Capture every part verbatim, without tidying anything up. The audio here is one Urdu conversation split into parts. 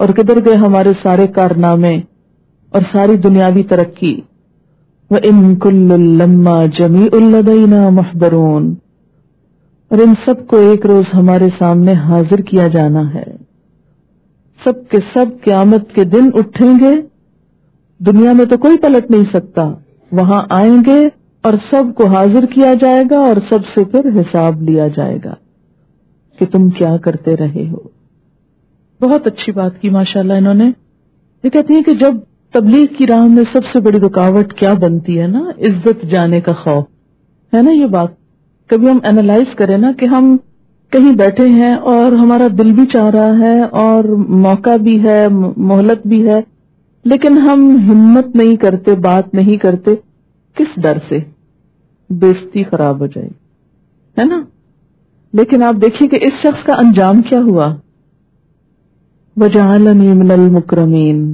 اور کدھر گئے ہمارے سارے کارنامے اور ساری دنیاوی ترقی. وَإِن كُلٌّ لَمَّا جَمِيعٌ لَدَيْنَا مُحْضَرُونَ. اور ان سب کو ایک روز ہمارے سامنے حاضر کیا جانا ہے. سب کے سب قیامت کے دن اٹھیں گے. دنیا میں تو کوئی پلٹ نہیں سکتا، وہاں آئیں گے اور سب کو حاضر کیا جائے گا اور سب سے پھر حساب لیا جائے گا کہ تم کیا کرتے رہے ہو. بہت اچھی بات کی ماشاءاللہ انہوں نے. یہ کہتی ہے کہ جب تبلیغ کی راہ میں سب سے بڑی رکاوٹ کیا بنتی ہے نا، عزت جانے کا خوف ہے نا. یہ بات کبھی ہم اینالائز کریں نا کہ ہم کہیں بیٹھے ہیں اور ہمارا دل بھی چاہ رہا ہے اور موقع بھی ہے، مہلت بھی ہے، لیکن ہم ہمت نہیں کرتے، بات نہیں کرتے. کس ڈر سے؟ بےزتی خراب ہو جائے ہے نا. لیکن آپ دیکھیے کہ اس شخص کا انجام کیا ہوا. وَجَعَلَنِي مِنَ الْمُكْرَمِينَ.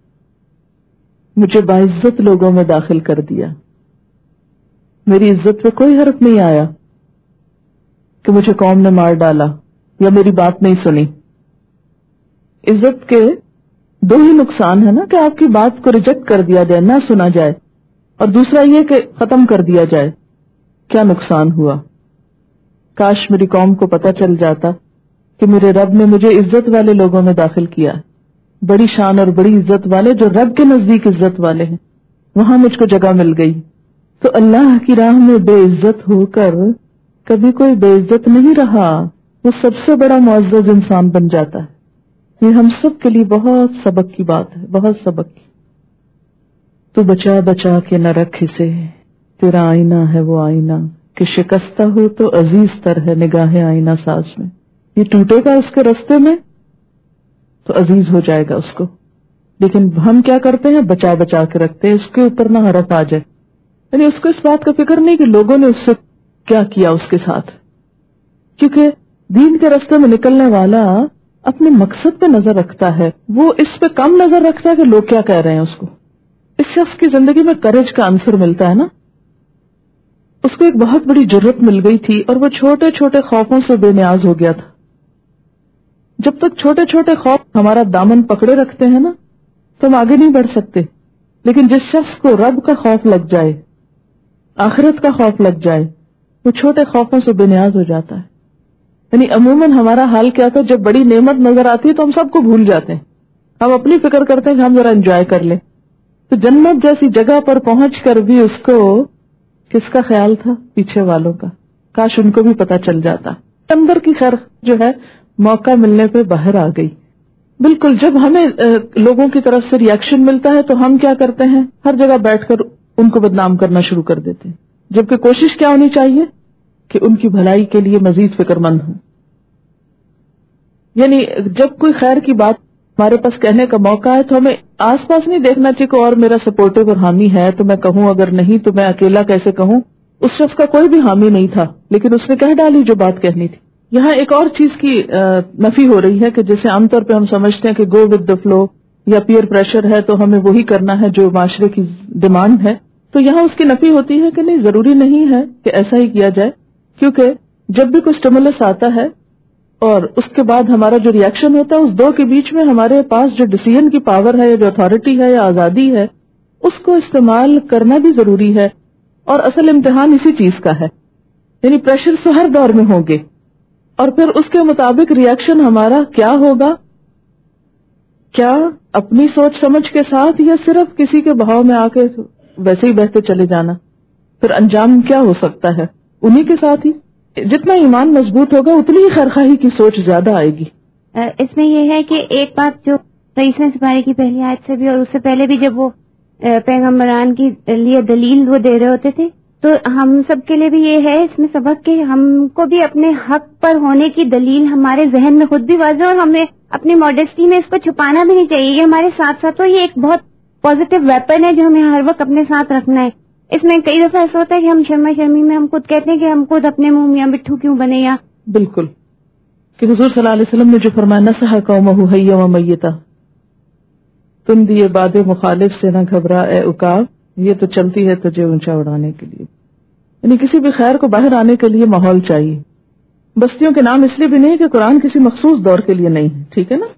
مجھے باعزت لوگوں میں داخل کر دیا. میری عزت پہ کوئی حرف نہیں آیا کہ مجھے قوم نے مار ڈالا یا میری بات نہیں سنی. عزت کے دو ہی نقصان ہے نا، کہ آپ کی بات کو ریجیکٹ کر دیا جائے، نہ سنا جائے، اور دوسرا یہ کہ ختم کر دیا جائے. کیا نقصان ہوا؟ کاش میری قوم کو پتہ چل جاتا کہ میرے رب نے مجھے عزت والے لوگوں میں داخل کیا، بڑی شان اور بڑی عزت والے، جو رب کے نزدیک عزت والے ہیں، وہاں مجھ کو جگہ مل گئی. تو اللہ کی راہ میں بے عزت ہو کر کبھی کوئی بے عزت نہیں رہا، وہ سب سے بڑا معزز انسان بن جاتا ہے. یہ ہم سب کے لیے بہت سبق کی بات ہے، بہت سبق کی. تو بچا بچا کے نہ رکھ اسے، تیرا آئینہ ہے وہ آئینہ کہ شکستہ ہو تو عزیز تر ہے نگاہ آئینہ ساز میں. یہ ٹوٹے گا اس کے رستے میں تو عزیز ہو جائے گا اس کو. لیکن ہم کیا کرتے ہیں؟ بچا بچا کے رکھتے ہیں، اس کے اوپر نہ حرف آ جائے. یعنی اس کو اس بات کا فکر نہیں کہ لوگوں نے اس سے کیا کیا اس کے ساتھ. کیونکہ دین کے راستے میں نکلنے والا اپنے مقصد پہ نظر رکھتا ہے، وہ اس پہ کم نظر رکھتا ہے کہ لوگ کیا کہہ رہے ہیں اس کو. اس شخص کی زندگی میں کریج کا عنصر ملتا ہے نا. اس کو ایک بہت بڑی جرت مل گئی تھی اور وہ چھوٹے چھوٹے خوفوں سے بے نیاز ہو گیا تھا. جب تک چھوٹے چھوٹے خوف ہمارا دامن پکڑے رکھتے ہیں نا تو ہم آگے نہیں بڑھ سکتے. لیکن جس شخص کو رب کا خوف لگ جائے، آخرت کا خوف لگ جائے، وہ چھوٹے خوفوں سے بے نیاز ہو جاتا ہے. یعنی عموماً ہمارا حال کیا تھا، جب بڑی نعمت نظر آتی ہے تو ہم سب کو بھول جاتے ہیں، ہم اپنی فکر کرتے ہیں کہ ہم ذرا انجوائے کر لیں. تو جنت جیسی جگہ پر پہنچ کر بھی اس کو کس کا خیال تھا؟ پیچھے والوں کا. کاش ان کو بھی پتا چل جاتا. اندر کی خیر جو ہے موقع ملنے پہ باہر آ گئی. بالکل جب ہمیں لوگوں کی طرف سے ری ایکشن ملتا ہے تو ہم کیا کرتے ہیں؟ ہر جگہ بیٹھ کر ان کو بدنام کرنا شروع کر دیتے ہیں، جبکہ کوشش کیا ہونی چاہیے کہ ان کی بھلائی کے لیے مزید فکر مند ہوں. یعنی جب کوئی خیر کی بات ہمارے پاس کہنے کا موقع ہے تو ہمیں آس پاس نہیں دیکھنا چاہیے کہ اور میرا سپورٹو اور حامی ہے تو میں کہوں، اگر نہیں تو میں اکیلا کیسے کہوں. اس شخص کا کوئی بھی حامی نہیں تھا لیکن اس نے کہہ ڈالی جو بات کہنی تھی. یہاں ایک اور چیز کی نفی ہو رہی ہے کہ جیسے عام طور پہ ہم سمجھتے ہیں کہ گو ود دا فلو یا پیئر پریشر ہے تو ہمیں وہی کرنا ہے جو معاشرے کی ڈیمانڈ ہے. تو یہاں اس کی نفی ہوتی ہے کہ نہیں، ضروری نہیں ہے کہ ایسا ہی کیا جائے. کیونکہ جب بھی کوئی اسٹیمولس آتا ہے اور اس کے بعد ہمارا جو ری ایکشن ہوتا ہے، اس دو کے بیچ میں ہمارے پاس جو ڈیسیژن کی پاور ہے یا جو اتھارٹی ہے یا آزادی ہے، اس کو استعمال کرنا بھی ضروری ہے. اور اصل امتحان اسی چیز کا ہے. یعنی پریشر تو ہر دور میں ہوں گے اور پھر اس کے مطابق ری ایکشن ہمارا کیا ہوگا. کیا اپنی سوچ سمجھ کے ساتھ یا صرف کسی کے بہاؤ میں آ کے ویسے ہی بہتے چلے جانا؟ پھر انجام کیا ہو سکتا ہے؟ انہی کے ساتھ ہی جتنا ایمان مضبوط ہوگا اتنی ہی خیرخواہی کی سوچ زیادہ آئے گی. اس میں یہ ہے کہ ایک بات جو تیئیسویں سپارے کی پہلی آیت سے بھی اور اس سے پہلے بھی جب وہ پیغمبران کی لیے دلیل وہ دے رہے ہوتے تھے تو ہم سب کے لیے بھی یہ ہے اس میں سبق کہ ہم کو بھی اپنے حق پر ہونے کی دلیل ہمارے ذہن میں خود بھی واضح اور ہمیں اپنی ماڈسٹی میں اس کو چھپانا بھی نہیں چاہیے. یہ ہمارے ساتھ ساتھ تو یہ ایک بہت پازیٹیو ویپن ہے جو ہمیں ہر وقت اپنے ساتھ رکھنا ہے. اس میں کئی دفعہ ایسا ہوتا ہے کہ ہم شرما شرمی میں ہم خود کہتے ہیں کہ ہم خود اپنے منہ میاں مٹھو کیوں بنے. یا بالکل کہ حضور صلی اللہ علیہ وسلم نے جو فرمایا نصح قومہ حیا و میتا، تم دیے باد مخالف سے نہ گھبرا اے عقاب، یہ تو چلتی ہے تجھے اونچا اڑانے کے لیے. یعنی کسی بھی خیر کو باہر آنے کے لیے ماحول چاہیے. بستیوں کے نام اس لیے بھی نہیں کہ قرآن کسی مخصوص دور کے لیے نہیں ہے، ٹھیک ہے نا.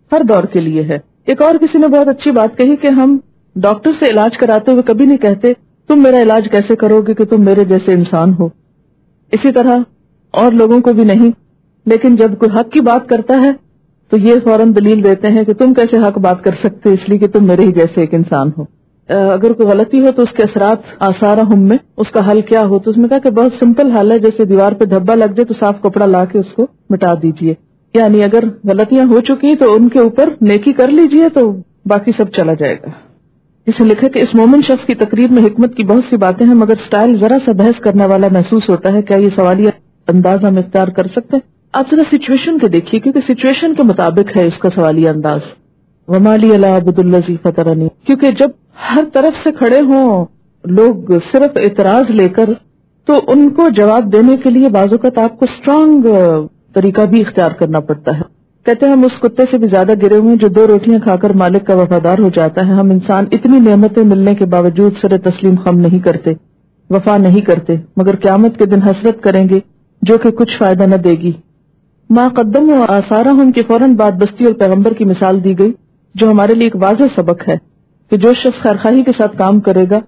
ہر دور کے لیے ہے. ایک اور کسی نے بہت اچھی بات کہی کہ ہم ڈاکٹر سے علاج کراتے ہوئے کبھی نہیں کہتے تم میرا علاج کیسے کرو گے کہ تم میرے جیسے انسان ہو. اسی طرح اور لوگوں کو بھی نہیں، لیکن جب کوئی حق کی بات کرتا ہے تو یہ فوراً دلیل دیتے ہیں کہ تم کیسے حق بات کر سکتے اس لیے کہ تم میرے ہی جیسے ایک انسان ہو. اگر کوئی غلطی ہو تو اس کے اثرات آثار ہم میں، اس کا حل کیا ہو؟ تو اس میں کہا کہ بہت سمپل حل ہے، جیسے دیوار پہ دھبا لگ جائے تو صاف کپڑا لا کے اس کو مٹا دیجئے. یعنی اگر غلطیاں ہو چکی تو ان کے اوپر نیکی کر لیجئے تو باقی سب چلا جائے گا. اسے لکھا کہ اس مومن شخص کی تقریر میں حکمت کی بہت سی باتیں ہیں، مگر سٹائل ذرا سا بحث کرنے والا محسوس ہوتا ہے. کیا یہ سوالیہ انداز ہم اختیار کر سکتے ہیں؟ آپ ذرا سچویشن کے دیکھیے، کیونکہ سچویشن کے مطابق ہے اس کا سوالیہ انداز. وما لی الا عبد الذی فطرنی، کیونکہ جب ہر طرف سے کھڑے ہوں لوگ صرف اعتراض لے کر تو ان کو جواب دینے کے لیے بعض اوقات آپ کو اسٹرانگ طریقہ بھی اختیار کرنا پڑتا ہے. کہتے ہیں ہم اس کتے سے بھی زیادہ گرے ہوئے ہیں جو دو روٹیاں کھا کر مالک کا وفادار ہو جاتا ہے. ہم انسان اتنی نعمتیں ملنے کے باوجود سر تسلیم خم نہیں کرتے، وفا نہیں کرتے، مگر قیامت کے دن حسرت کریں گے جو کہ کچھ فائدہ نہ دے گی. ما قدم و آثارہم کے فوراً بعد بستی اور پیغمبر کی مثال دی گئی، جو ہمارے لیے ایک واضح سبق ہے کہ جو شخص خیرخواہی کے ساتھ کام کرے گا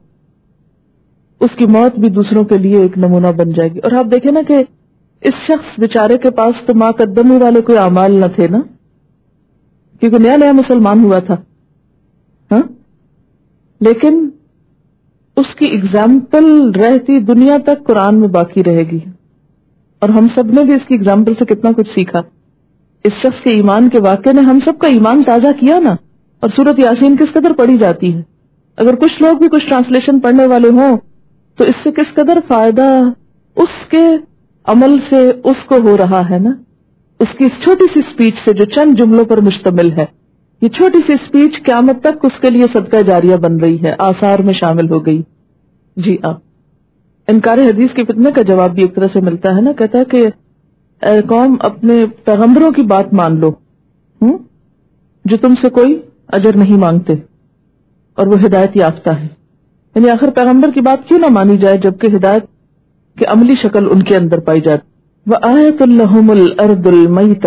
اس کی موت بھی دوسروں کے لیے ایک نمونہ بن جائے گی. اور آپ دیکھیں نا کہ اس شخص بیچارے کے پاس تو ما قدمی والے کوئی اعمال نہ تھے نا، کیونکہ نیا نیا مسلمان ہوا تھا، ہاں، لیکن اس کی اگزامپل رہتی دنیا تک قرآن میں باقی رہے گی. اور ہم سب نے بھی اس کی اگزامپل سے کتنا کچھ سیکھا. اس شخص کے ایمان کے واقعے نے ہم سب کا ایمان تازہ کیا نا. اور سورت یاسین کس قدر پڑھی جاتی ہے. اگر کچھ لوگ بھی کچھ ٹرانسلیشن پڑھنے والے ہوں تو اس سے کس قدر فائدہ اس کے عمل سے اس کو ہو رہا ہے نا. اس کی اس چھوٹی سی اسپیچ سے جو چند جملوں پر مشتمل ہے، یہ چھوٹی سی اسپیچ قیامت تک اس کے لیے صدقہ جاریہ بن رہی ہے، آثار میں شامل ہو گئی. جی آپ انکار حدیث کے فتنے کا جواب بھی ایک طرح سے ملتا ہے نا. کہتا ہے کہ اے قوم اپنے پیغمبروں کی بات مان لو ہوں جو تم سے کوئی اجر نہیں مانگتے اور وہ ہدایت یافتہ ہے. یعنی آخر پیغمبر کی بات کیوں نہ مانی جائے جبکہ ہدایت کی عملی شکل ان کے اندر پائی جاتی. وآیۃ لہم الارض المیتہ،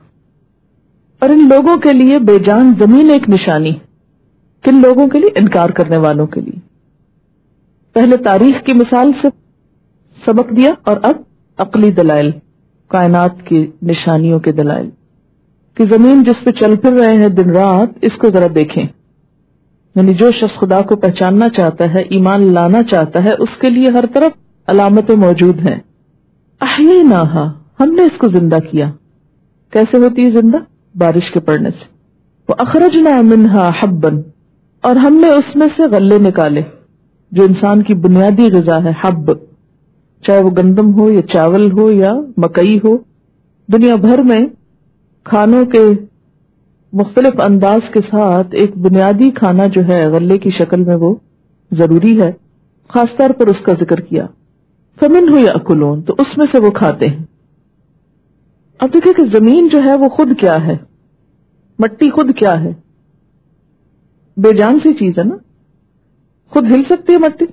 اور ان لوگوں کے لیے بے جان زمین ایک نشانی. کن لوگوں کے لیے؟ انکار کرنے والوں کے لیے. پہلے تاریخ کی مثال سے سبق دیا اور اب عقلی دلائل، کائنات کی نشانیوں کے دلائل کہ زمین جس پہ چل پھر رہے ہیں دن رات، اس کو ذرا دیکھیں. یعنی جو شخص خدا کو پہچاننا چاہتا ہے، ایمان لانا چاہتا ہے، اس کے لیے ہر طرف علامتیں موجود ہیں. احییناہا، ہم نے اس کو زندہ کیا. کیسے ہوتی ہے زندہ؟ بارش کے پڑنے سے. وَأَخْرَجْنَا مِنْهَا حَبًّا، اور ہم نے اس میں سے غلے نکالے جو انسان کی بنیادی غذا ہے. حب، چاہے وہ گندم ہو یا چاول ہو یا مکئی ہو. دنیا بھر میں کھانوں کے مختلف انداز کے ساتھ ایک بنیادی کھانا جو ہے غلے کی شکل میں وہ ضروری ہے. خاص طور پر اس کا ذکر کیا. فَمِنْهُ يَأْكُلُونَ، تو اس میں سے وہ کھاتے ہیں. اب دیکھیں کہ زمین جو ہے وہ خود کیا ہے، مٹی خود کیا ہے؟ بے جان سی چیز ہے نا. خود ہل سکتی ہے مٹی،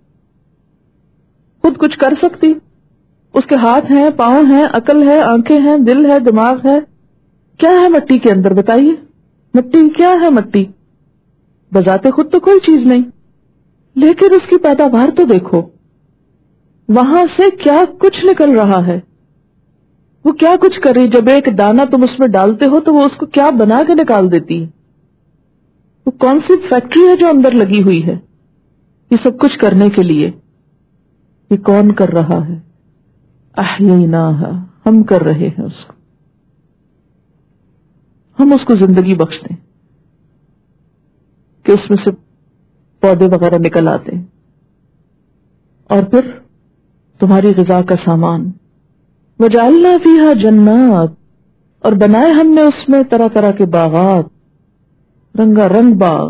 خود کچھ کر سکتی، اس کے ہاتھ ہیں، پاؤں ہیں، عقل ہے، آنکھیں ہیں، دل ہے، دماغ ہے. کیا ہے مٹی کے اندر بتائیے؟ مٹی کیا ہے؟ مٹی بذات خود تو کوئی چیز نہیں، لیکن اس کی پیداوار تو دیکھو، وہاں سے کیا کچھ نکل رہا ہے، وہ کیا کچھ کر رہی. جب ایک دانہ تم اس میں ڈالتے ہو تو وہ اس کو کیا بنا کے نکال دیتی ہے. وہ کون سی فیکٹری ہے جو اندر لگی ہوئی ہے یہ سب کچھ کرنے کے لیے؟ یہ کون کر رہا ہے؟ احییناہا، ہم کر رہے ہیں اس کو، ہم اس کو زندگی بخشتے ہیں کہ اس میں سے پودے وغیرہ نکل آتے ہیں اور پھر تمہاری غذا کا سامان. وجعلنا فیہا جنات، اور بنائے ہم نے اس میں طرح طرح کے باغات، رنگا رنگ باغ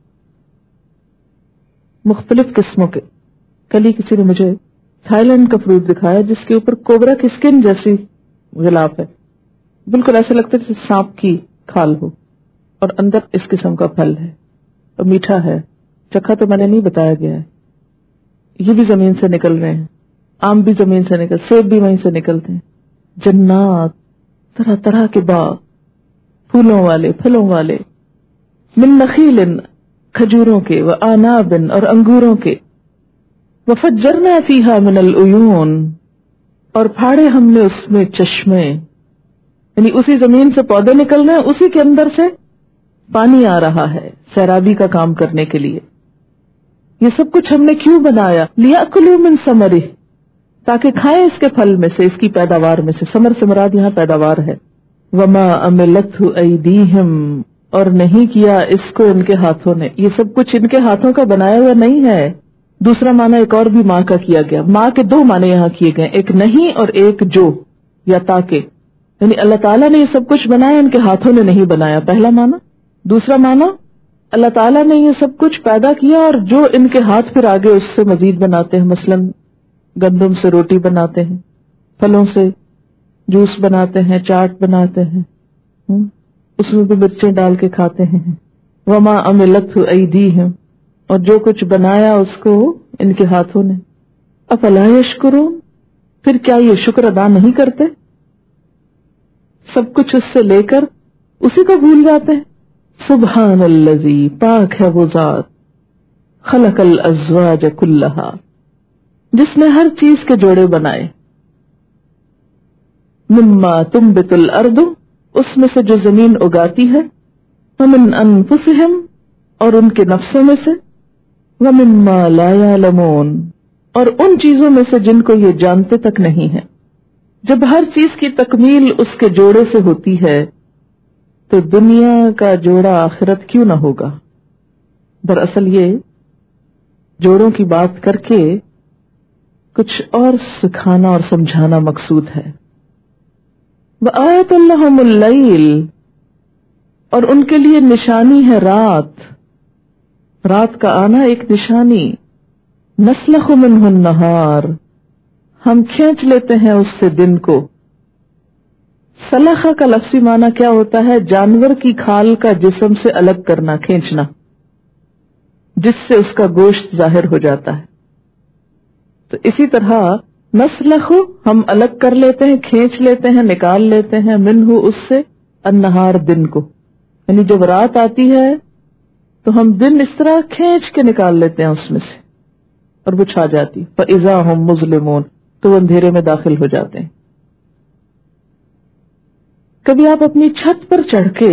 مختلف قسموں کے. کل ہی کسی نے مجھے تھائی لینڈ کا فروٹ دکھایا جس کے اوپر کوبرا کی سکن جیسی غلاف ہے، بالکل ایسے لگتا ہے جیسے سانپ کی کھال ہو، اور اندر اس قسم کا پھل ہے اور میٹھا ہے. چکھا تو میں نے نہیں بتایا گیا ہے. یہ بھی زمین سے نکل رہے ہیں، آم بھی زمین سے نکل، سیب بھی وہیں سے نکلتے ہیں. جنات، طرح طرح کے باغ، پھولوں والے پھلوں والے، من نخیل کھجوروں کے، وعناب اور انگوروں کے، وفجرنا فیہا من العیون اور پھاڑے ہم نے اس میں چشمے، یعنی اسی زمین سے پودے نکل رہے ہیں، اسی کے اندر سے پانی آ رہا ہے سیرابی کا کام کرنے کے لیے. یہ سب کچھ ہم نے کیوں بنایا؟ لیاکلوا من ثمرہ، تاکہ کھائیں اس کے پھل میں سے، اس کی پیداوار میں سے. ثمر سے مراد یہاں پیداوار ہے. وما عملتہ ایدیہم، اور نہیں کیا اس کو ان کے ہاتھوں نے. یہ سب کچھ ان کے ہاتھوں کا بنایا ہوا نہیں ہے. دوسرا معنی ایک اور بھی ماں کا کیا گیا. ماں کے دو معنی یہاں کیے گئے، ایک نہیں اور ایک جو یا تاکہ، یعنی اللہ تعالیٰ نے یہ سب کچھ بنایا، ان کے ہاتھوں نے نہیں بنایا، پہلا معنی. دوسرا معنی اللہ تعالیٰ نے یہ سب کچھ پیدا کیا اور جو ان کے ہاتھ پھر آگے اس سے مزید بناتے ہیں. مثلا گندم سے روٹی بناتے ہیں، پھلوں سے جوس بناتے ہیں، چاٹ بناتے ہیں، اس میں بھی مرچیں ڈال کے کھاتے ہیں. وما عملتہ ایدیہم، اور جو کچھ بنایا اس کو ان کے ہاتھوں نے. افلا یشکرون، پھر کیا یہ شکر ادا نہیں کرتے؟ سب کچھ اس سے لے کر اسی کو بھول جاتے ہیں. سبحان الذی، پاک ہے وہ ذات، خلق الازواج کلھا، جس نے ہر چیز کے جوڑے بنائے. مما تنبت الارض، اس میں سے جو زمین اگاتی ہے، ومن انفسہم، اور ان کے نفسوں میں سے، ومما لا یعلمون، اور ان چیزوں میں سے جن کو یہ جانتے تک نہیں ہے. جب ہر چیز کی تکمیل اس کے جوڑے سے ہوتی ہے تو دنیا کا جوڑا آخرت کیوں نہ ہوگا؟ دراصل یہ جوڑوں کی بات کر کے کچھ اور سکھانا اور سمجھانا مقصود ہے. وآیۃ لہم اللیل، اور ان کے لیے نشانی ہے رات. رات کا آنا ایک نشانی. نسلخ منہ النہار، ہم کھینچ لیتے ہیں اس سے دن کو. سلخہ کا لفظی معنی کیا ہوتا ہے؟ جانور کی کھال کا جسم سے الگ کرنا، کھینچنا، جس سے اس کا گوشت ظاہر ہو جاتا ہے. تو اسی طرح نسلخ، ہم الگ کر لیتے ہیں، کھینچ لیتے ہیں، نکال لیتے ہیں، منہ، اس سے، النہار، دن کو. یعنی جب رات آتی ہے تو ہم دن اس طرح کھینچ کے نکال لیتے ہیں اس میں سے، اور وہ چھا جاتی. فَإِذَا هُمْ مُظْلِمُونَ، تو وہ اندھیرے میں داخل ہو جاتے ہیں. کبھی آپ اپنی چھت پر چڑھ کے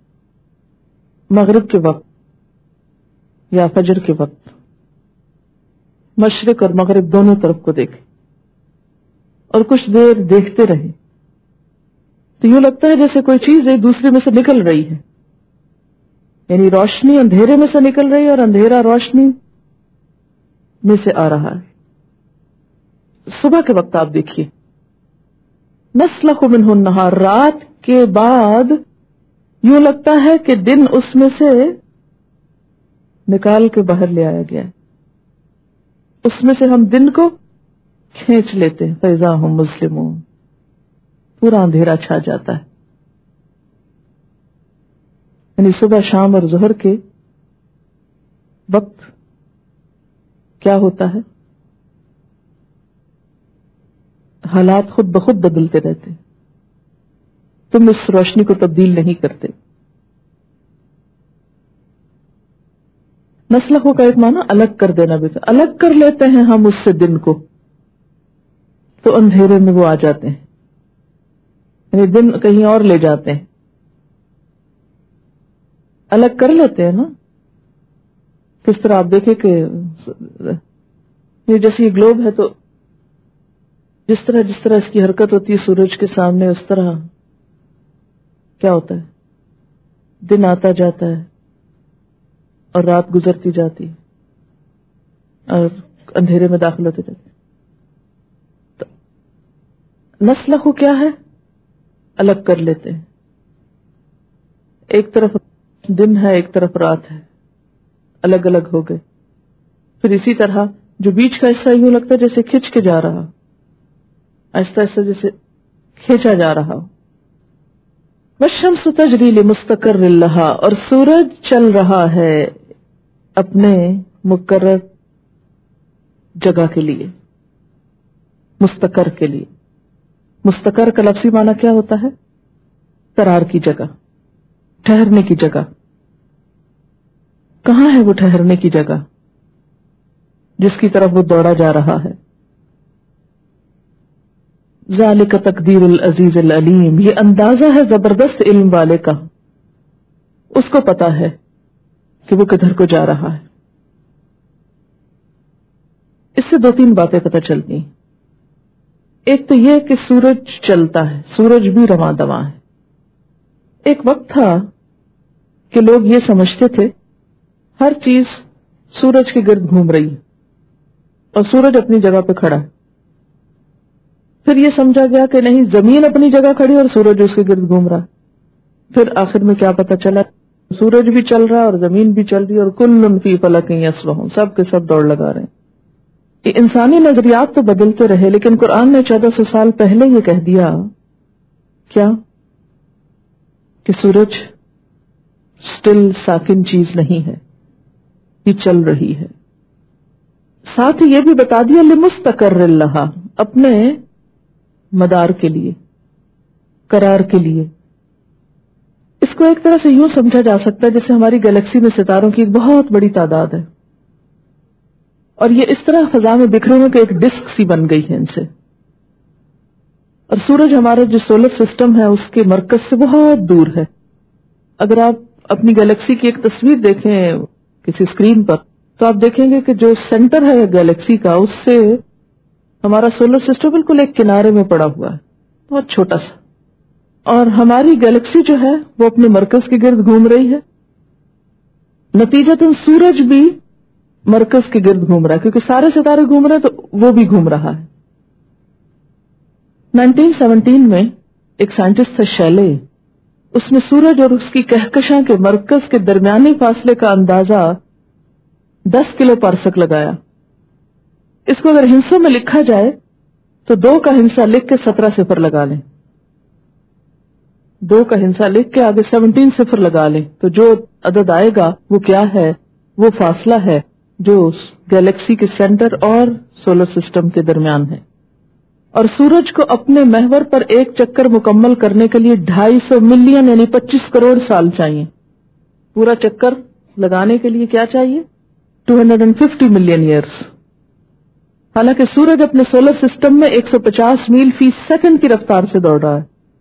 مغرب کے وقت یا فجر کے وقت مشرق اور مغرب دونوں طرف کو دیکھیں اور کچھ دیر دیکھتے رہیں تو یوں لگتا ہے جیسے کوئی چیز ایک دوسرے میں سے نکل رہی ہے. یعنی روشنی اندھیرے میں سے نکل رہی ہے اور اندھیرا روشنی میں سے آ رہا ہے. صبح کے وقت آپ دیکھیے، نسلخ منہ النہار، رات کے بعد یوں لگتا ہے کہ دن اس میں سے نکال کے باہر لے آیا گیا ہے. اس میں سے ہم دن کو کھینچ لیتے ہیں. فَإِذَا هُمْ مُظْلِمُونَ، پورا اندھیرا چھا جاتا ہے. یعنی صبح، شام اور ظہر کے وقت کیا ہوتا ہے؟ حالات خود بخود بدلتے رہتے، تم اس روشنی کو تبدیل نہیں کرتے. نسلخوں کا ایک معنی الگ کر دینا بھی تھا. الگ کر لیتے ہیں ہم اس سے دن کو تو اندھیرے میں وہ آ جاتے ہیں، یعنی دن کہیں اور لے جاتے ہیں. الگ کر لیتے ہیں نا. کس طرح آپ دیکھیں کہ یہ جیسے یہ گلوب ہے تو جس طرح جس طرح اس کی حرکت ہوتی ہے سورج کے سامنے، اس طرح کیا ہوتا ہے؟ دن آتا جاتا ہے اور رات گزرتی جاتی اور اندھیرے میں داخل ہوتے جاتے. تو نسلخ کیا ہے؟ الگ کر لیتے ہیں. ایک طرف دن ہے، ایک طرف رات ہے، الگ الگ ہو گئے. پھر اسی طرح جو بیچ کا حصہ یوں لگتا ہے جیسے کھینچ کے جا رہا، آہستہ آہستہ جیسے کھینچا جا رہا. والشمس تجری لمستقر لہا، اور سورج چل رہا ہے اپنے مقرر جگہ کے لیے، مستقر کے لیے. مستقر کا لفظی معنی کیا ہوتا ہے؟ قرار کی جگہ. ٹھہرنے کی جگہ. کہاں ہے وہ ٹھہرنے کی جگہ جس کی طرف وہ دوڑا جا رہا ہے؟ ذالک تقدیر العزیز العلیم، یہ اندازہ ہے زبردست علم والے کا، اس کو پتا ہے کہ وہ کدھر کو جا رہا ہے. اس سے دو تین باتیں پتہ چلتی ہیں. ایک تو یہ کہ سورج چلتا ہے، سورج بھی رواں دواں ہے. ایک وقت تھا کہ لوگ یہ سمجھتے تھے ہر چیز سورج کے گرد گھوم رہی ہے اور سورج اپنی جگہ پہ کھڑا ہے. پھر یہ سمجھا گیا کہ نہیں، زمین اپنی جگہ کھڑی اور سورج اس کے گرد گھوم رہا. پھر آخر میں کیا پتا چلا، سورج بھی چل رہا اور زمین بھی چل رہی اور کل فی فلک یسبحون، سب کے سب دوڑ لگا رہے ہیں. یہ انسانی نظریات تو بدلتے رہے، لیکن قرآن نے چودہ سو سال پہلے یہ کہہ دیا کیا کہ سورج سٹل ساکن چیز نہیں ہے، یہ چل رہی ہے. ساتھ ہی یہ بھی بتا دیا لمستقر لہا، اپنے مدار کے لیے، قرار کے لیے. اس کو ایک طرح سے یوں سمجھا جا سکتا ہے جیسے ہماری گلیکسی میں ستاروں کی ایک بہت بڑی تعداد ہے اور یہ اس طرح فضا میں بکھرے ہوئے کہ ایک ڈسک سی بن گئی ہے ان سے. اور سورج ہمارے جو سولر سسٹم ہے اس کے مرکز سے بہت دور ہے. اگر آپ اپنی گلیکسی کی ایک تصویر دیکھیں کسی اسکرین پر تو آپ دیکھیں گے کہ جو سینٹر ہے گلیکسی کا، اس سے ہمارا سولر سسٹم بالکل ایک کنارے میں پڑا ہوا ہے، بہت چھوٹا سا. اور ہماری گلیکسی جو ہے وہ اپنے مرکز کے گرد گھوم رہی ہے. نتیجتاً سورج بھی مرکز کے گرد گھوم رہا ہے، کیونکہ سارے ستارے گھوم رہے ہیں تو وہ بھی گھوم رہا ہے. نائنٹین سیونٹین میں ایک سائنٹسٹ تھا شیلے، اس نے سورج اور اس کی کہکشاں کے مرکز کے درمیانی فاصلے کا اندازہ دس کلو پارسک لگایا. اس کو اگر ہندسوں میں لکھا جائے تو دو کا ہندسہ لکھ کے سترہ صفر لگا لیں، دو کا ہندسہ لکھ کے آگے سیونٹین صفر لگا لیں تو جو عدد آئے گا وہ کیا ہے؟ وہ فاصلہ ہے جو گیلیکسی کے سینٹر اور سولر سسٹم کے درمیان ہے. اور سورج کو اپنے محور پر ایک چکر مکمل کرنے کے لیے ڈھائی سو ملین یعنی پچیس کروڑ سال چاہیے. پورا چکر لگانے کے لیے کیا چاہیے؟ Two hundred and fifty million years. حالانکہ سورج اپنے سولر سسٹم میں ایک سو پچاس میل فی سیکنڈ کی رفتار سے دوڑ رہا ہے.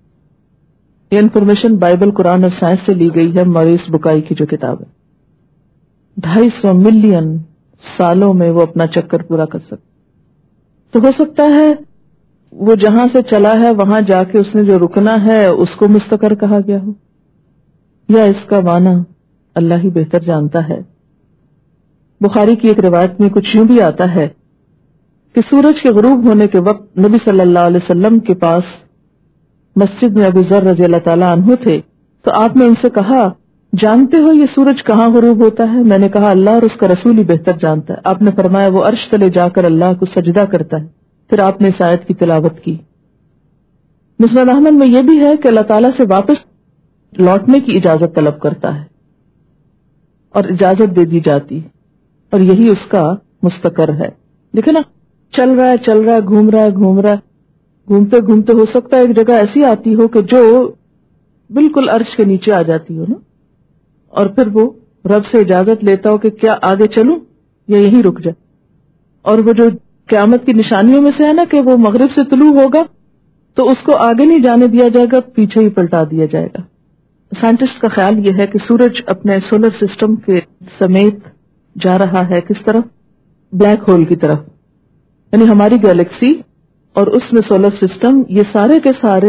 یہ انفارمیشن بائبل، قرآن اور سائنس سے لی گئی ہے، موریس بکائی کی جو کتاب ہے. ڈھائی سو ملین سالوں میں وہ اپنا چکر پورا کر سکتا. تو ہو سکتا ہے وہ جہاں سے چلا ہے وہاں جا کے اس نے جو رکنا ہے اس کو مستقر کہا گیا ہو، یا اس کا معنی اللہ ہی بہتر جانتا ہے. بخاری کی ایک روایت میں کچھ یوں بھی آتا ہے کہ سورج کے غروب ہونے کے وقت نبی صلی اللہ علیہ وسلم کے پاس مسجد میں ابو ذر رضی اللہ تعالیٰ عنہ تھے، تو آپ نے ان سے کہا جانتے ہو یہ سورج کہاں غروب ہوتا ہے؟ میں نے کہا اللہ اور اس کا رسول ہی بہتر جانتا ہے. آپ نے فرمایا وہ عرش تلے جا کر اللہ کو سجدہ کرتا ہے. پھر آپ نے اس آیت کی تلاوت کی. مسند احمد میں یہ بھی ہے کہ اللہ تعالیٰ سے واپس لوٹنے کی اجازت طلب کرتا ہے اور اجازت دے دی جاتی، اور یہی اس کا مستقر ہے. دیکھیں نا، چل رہا ہے چل رہا ہے گھوم رہا ہے گھوم رہا ہے گھومتے گھومتے ہو سکتا ہے ایک جگہ ایسی آتی ہو کہ جو بالکل عرش کے نیچے آ جاتی ہو نا، اور پھر وہ رب سے اجازت لیتا ہو کہ کیا آگے چلوں یا یہیں رک جائے. اور وہ جو قیامت کی نشانیوں میں سے ہے نا کہ وہ مغرب سے طلوع ہوگا تو اس کو آگے نہیں جانے دیا جائے گا، پیچھے ہی پلٹا دیا جائے گا. سائنٹسٹ کا خیال یہ ہے کہ سورج اپنے سولر سسٹم کے سمیت جا رہا ہے کس طرف؟ بلیک ہول کی طرف. یعنی ہماری گیلیکسی اور اس میں سولر سسٹم یہ سارے کے سارے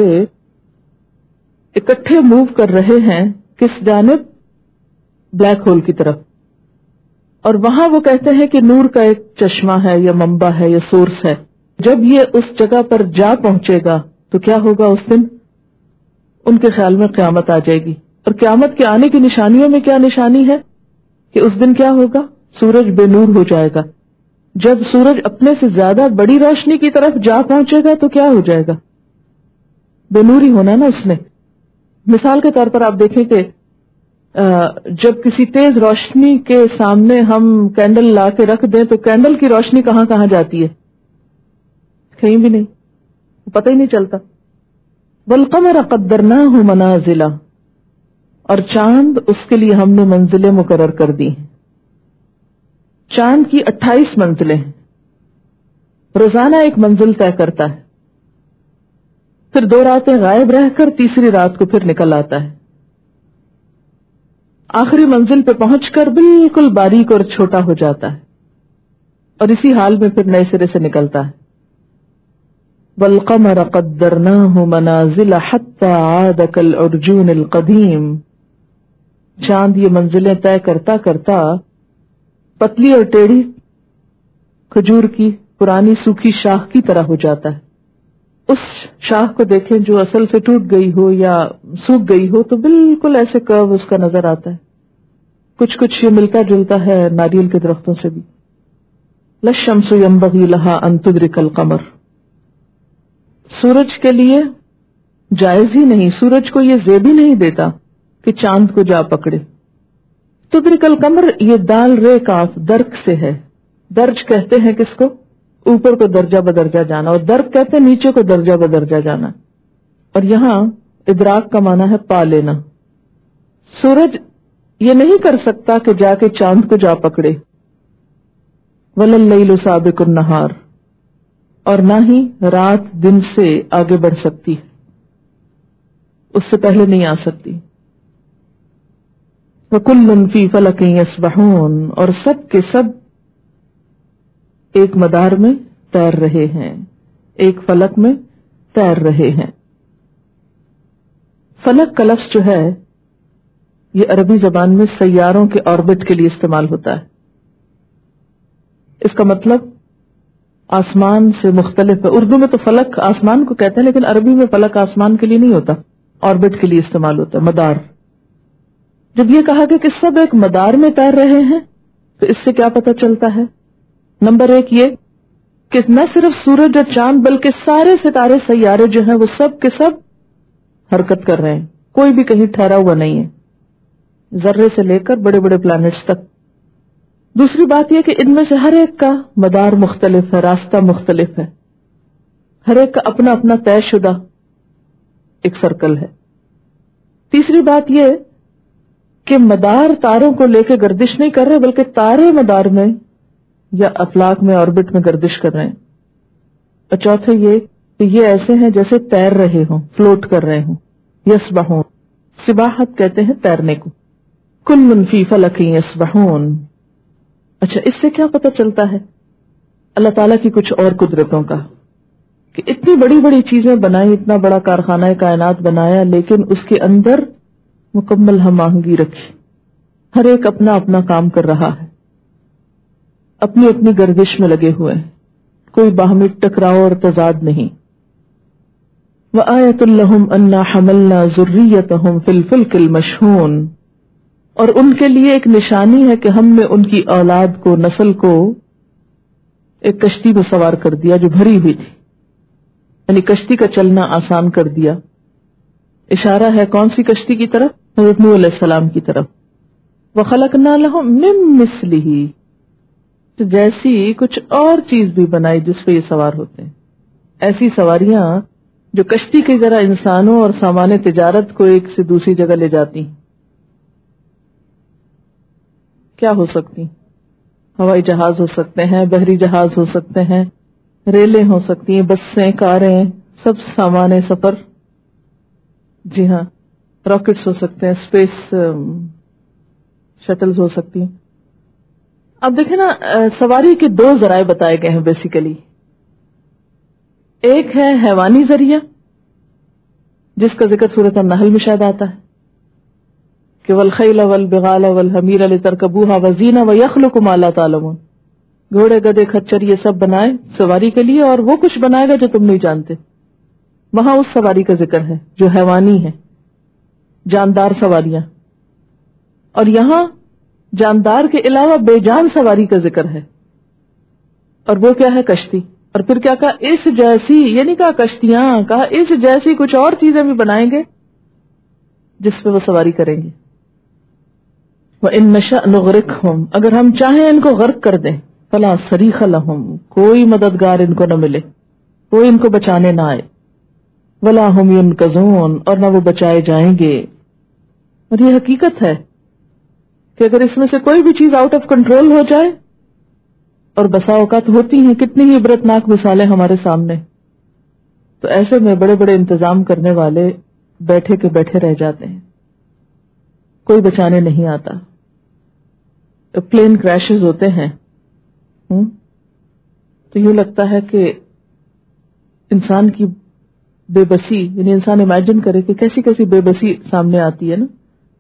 اکٹھے موو کر رہے ہیں کس جانب؟ بلیک ہول کی طرف. اور وہاں وہ کہتے ہیں کہ نور کا ایک چشمہ ہے یا منبع ہے یا سورس ہے. جب یہ اس جگہ پر جا پہنچے گا تو کیا ہوگا اس دن؟ ان کے خیال میں قیامت آ جائے گی. اور قیامت کے آنے کی نشانیوں میں کیا نشانی ہے کہ اس دن کیا ہوگا؟ سورج بے نور ہو جائے گا. جب سورج اپنے سے زیادہ بڑی روشنی کی طرف جا پہنچے گا تو کیا ہو جائے گا؟ بے نور ہی ہونا نا اس نے. مثال کے طور پر آپ دیکھیں کہ جب کسی تیز روشنی کے سامنے ہم کینڈل لا کے رکھ دیں تو کینڈل کی روشنی کہاں کہاں جاتی ہے؟ کہیں بھی نہیں، پتہ ہی نہیں چلتا. وَالْقَمَرَ قَدَّرْنَاهُ مَنَازِلَ، اور چاند اس کے لیے ہم نے منزلیں مقرر کر دی ہیں. چاند کی اٹھائیس منزلیں ہیں. روزانہ ایک منزل طے کرتا ہے، پھر دو راتیں غائب رہ کر تیسری رات کو پھر نکل آتا ہے. آخری منزل پہ پہنچ کر بالکل باریک اور چھوٹا ہو جاتا ہے اور اسی حال میں پھر نئے سرے سے نکلتا ہے. وَالْقَمَرَ قَدَّرْنَاهُ مَنَازِلَ حَتَّى عَادَ كَالْعُرْجُونِ الْقَدِيمِ. چاند یہ منزلیں طے کرتا کرتا پتلی اور ٹیڑھی کھجور کی پرانی سوکھی شاخ کی طرح ہو جاتا ہے. اس شاخ کو دیکھیں جو اصل سے ٹوٹ گئی ہو یا سوکھ گئی ہو تو بالکل ایسے کرو اس کا نظر آتا ہے. کچھ کچھ یہ ملتا جلتا ہے ناریل کے درختوں سے بھی. لَلشَّمْسُ يَنبَغِي لَهَا أَن تُدْرِكَ الْقَمَرَ. سورج کے لیے جائز ہی نہیں، سورج کو یہ زیب ہی نہیں دیتا کہ چاند کو جا پکڑے. تدرک القمر یہ دال رے کاف درک سے ہے. درج کہتے ہیں کس کو؟ اوپر کو درجہ بدرجہ جانا، اور درک کہتے ہیں نیچے کو درجہ بدرجہ جانا. اور یہاں ادراک کا معنی ہے پا لینا. سورج یہ نہیں کر سکتا کہ جا کے چاند کو جا پکڑے. وَلَلَّيْلُ سَابِقُ النَّهَارِ. اور نہ ہی رات دن سے آگے بڑھ سکتی، اس سے پہلے نہیں آ سکتی. وَكُلٌّ فِي فَلَكٍ يَسْبَحُونَ. اور سب کے سب ایک مدار میں تیر رہے ہیں، ایک فلک میں تیر رہے ہیں. فلک کا لفظ جو ہے یہ عربی زبان میں سیاروں کے آربٹ کے لیے استعمال ہوتا ہے. اس کا مطلب آسمان سے مختلف ہے. اردو میں تو فلک آسمان کو کہتے ہیں، لیکن عربی میں فلک آسمان کے لیے نہیں ہوتا، آربٹ کے لیے استعمال ہوتا ہے، مدار. جب یہ کہا گیا کہ سب ایک مدار میں تیر رہے ہیں تو اس سے کیا پتہ چلتا ہے؟ نمبر ایک یہ کہ نہ صرف سورج اور چاند بلکہ سارے ستارے سیارے جو ہیں وہ سب کے سب حرکت کر رہے ہیں، کوئی بھی کہیں ٹھہرا ہوا نہیں ہے، ذرے سے لے کر بڑے بڑے پلانٹس تک. دوسری بات یہ کہ ان میں سے ہر ایک کا مدار مختلف ہے، راستہ مختلف ہے، ہر ایک کا اپنا اپنا طے شدہ ایک سرکل ہے. تیسری بات یہ کہ مدار تاروں کو لے کے گردش نہیں کر رہے بلکہ تارے مدار میں یا افلاک میں آربٹ میں گردش کر رہے ہیں. اور چوتھے یہ کہ یہ ایسے ہیں جیسے تیر رہے ہوں، فلوٹ کر رہے ہوں. یسبحون، سباحت کہتے ہیں تیرنے کو. کل فی فلک یسبحون. اچھا، اس سے کیا پتہ چلتا ہے؟ اللہ تعالیٰ کی کچھ اور قدرتوں کا، کہ اتنی بڑی بڑی چیزیں بنائی، اتنا بڑا کارخانہ کائنات بنایا، لیکن اس کے اندر مکمل ہم آہنگی رکھی. ہر ایک اپنا اپنا کام کر رہا ہے، اپنی اپنی گردش میں لگے ہوئے ہیں، کوئی باہمی ٹکراؤ اور تضاد نہیں. وَآیَةٌ لَهُمْ أَنَّا حَمَلْنَا ذُرِّيَّتَهُمْ فِي الْفُلْكِ الْمَشْحُونِ. اور ان کے لیے ایک نشانی ہے کہ ہم نے ان کی اولاد کو، نسل کو ایک کشتی میں سوار کر دیا جو بھری ہوئی تھی، یعنی کشتی کا چلنا آسان کر دیا. اشارہ ہے کون سی کشتی کی طرف؟ حضرت نوح علیہ السلام کی طرف. وَخَلَقْنَا لَهُم مِّن مِّثْلِهِ. تو جیسی کچھ اور چیز بھی بنائی جس پہ یہ سوار ہوتے ہیں، ایسی سواریاں جو کشتی کی طرح انسانوں اور سامان تجارت کو ایک سے دوسری جگہ لے جاتی ہیں. کیا ہو سکتی؟ ہوائی جہاز ہو سکتے ہیں، بحری جہاز ہو سکتے ہیں، ریلیں ہو سکتی ہیں، بسیں، کاریں، سب سامان سفر. جی ہاں، راکٹس ہو سکتے ہیں، اسپیس شٹلز ہو سکتی ہیں. اب دیکھیں نا، سواری کے دو ذرائع بتائے گئے ہیں بیسیکلی. ایک ہے حیوانی ذریعہ جس کا ذکر سورۃ النحل میں شاید آتا ہے کہ والخیل والبغال والحمیر لترکبوها وزینہ ویخلق ما لا تعلمون. گھوڑے، گدھے، کھچر یہ سب بنائے سواری کے لیے، اور وہ کچھ بنائے گا جو تم نہیں جانتے. وہاں اس سواری کا ذکر ہے جو حیوانی ہے، جاندار سواریاں. اور یہاں جاندار کے علاوہ بے جان سواری کا ذکر ہے، اور وہ کیا ہے؟ کشتی. اور پھر کیا کہا؟ اس جیسی، یعنی کہا کشتیاں، کہا اس جیسی کچھ اور چیزیں بھی بنائیں گے جس پہ وہ سواری کریں گے. وَإِن نَّشَأْ نُغْرِقْهُمْ. اگر ہم چاہیں ان کو غرق کر دیں. فَلَا صَرِيخَ لَهُمْ. کوئی مددگار ان کو نہ ملے، کوئی ان کو بچانے نہ آئے. وَلَا هُمْ يُنْقَذُونَ. اور نہ وہ بچائے جائیں گے. اور یہ حقیقت ہے کہ اگر اس میں سے کوئی بھی چیز آؤٹ آف کنٹرول ہو جائے، اور بسا اوقات ہوتی ہیں کتنی ہی عبرتناک مثالیں ہمارے سامنے، تو ایسے میں بڑے بڑے انتظام کرنے والے بیٹھے کے بیٹھے رہ جاتے ہیں، کوئی بچانے نہیں آتا. پلین کریشز ہوتے ہیں تو یوں لگتا ہے کہ انسان کی بے بسی، یعنی انسان امیجن کرے کہ کیسی کیسی بے بسی سامنے آتی ہے نا.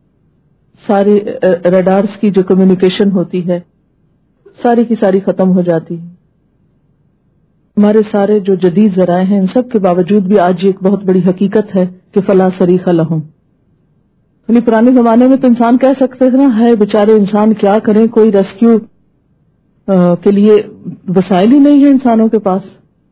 ساری ریڈارز کی جو کمیونیکیشن ہوتی ہے ساری کی ساری ختم ہو جاتی ہے. ہمارے سارے جو جدید ذرائع ہیں ان سب کے باوجود بھی آج یہ ایک بہت بڑی حقیقت ہے کہ فلا صریخ لہم. یعنی پرانے زمانے میں تو انسان کہہ سکتے تھے نا، ہے بیچارے انسان کیا کریں، کوئی ریسکیو کے لیے وسائل ہی نہیں ہے انسانوں کے پاس.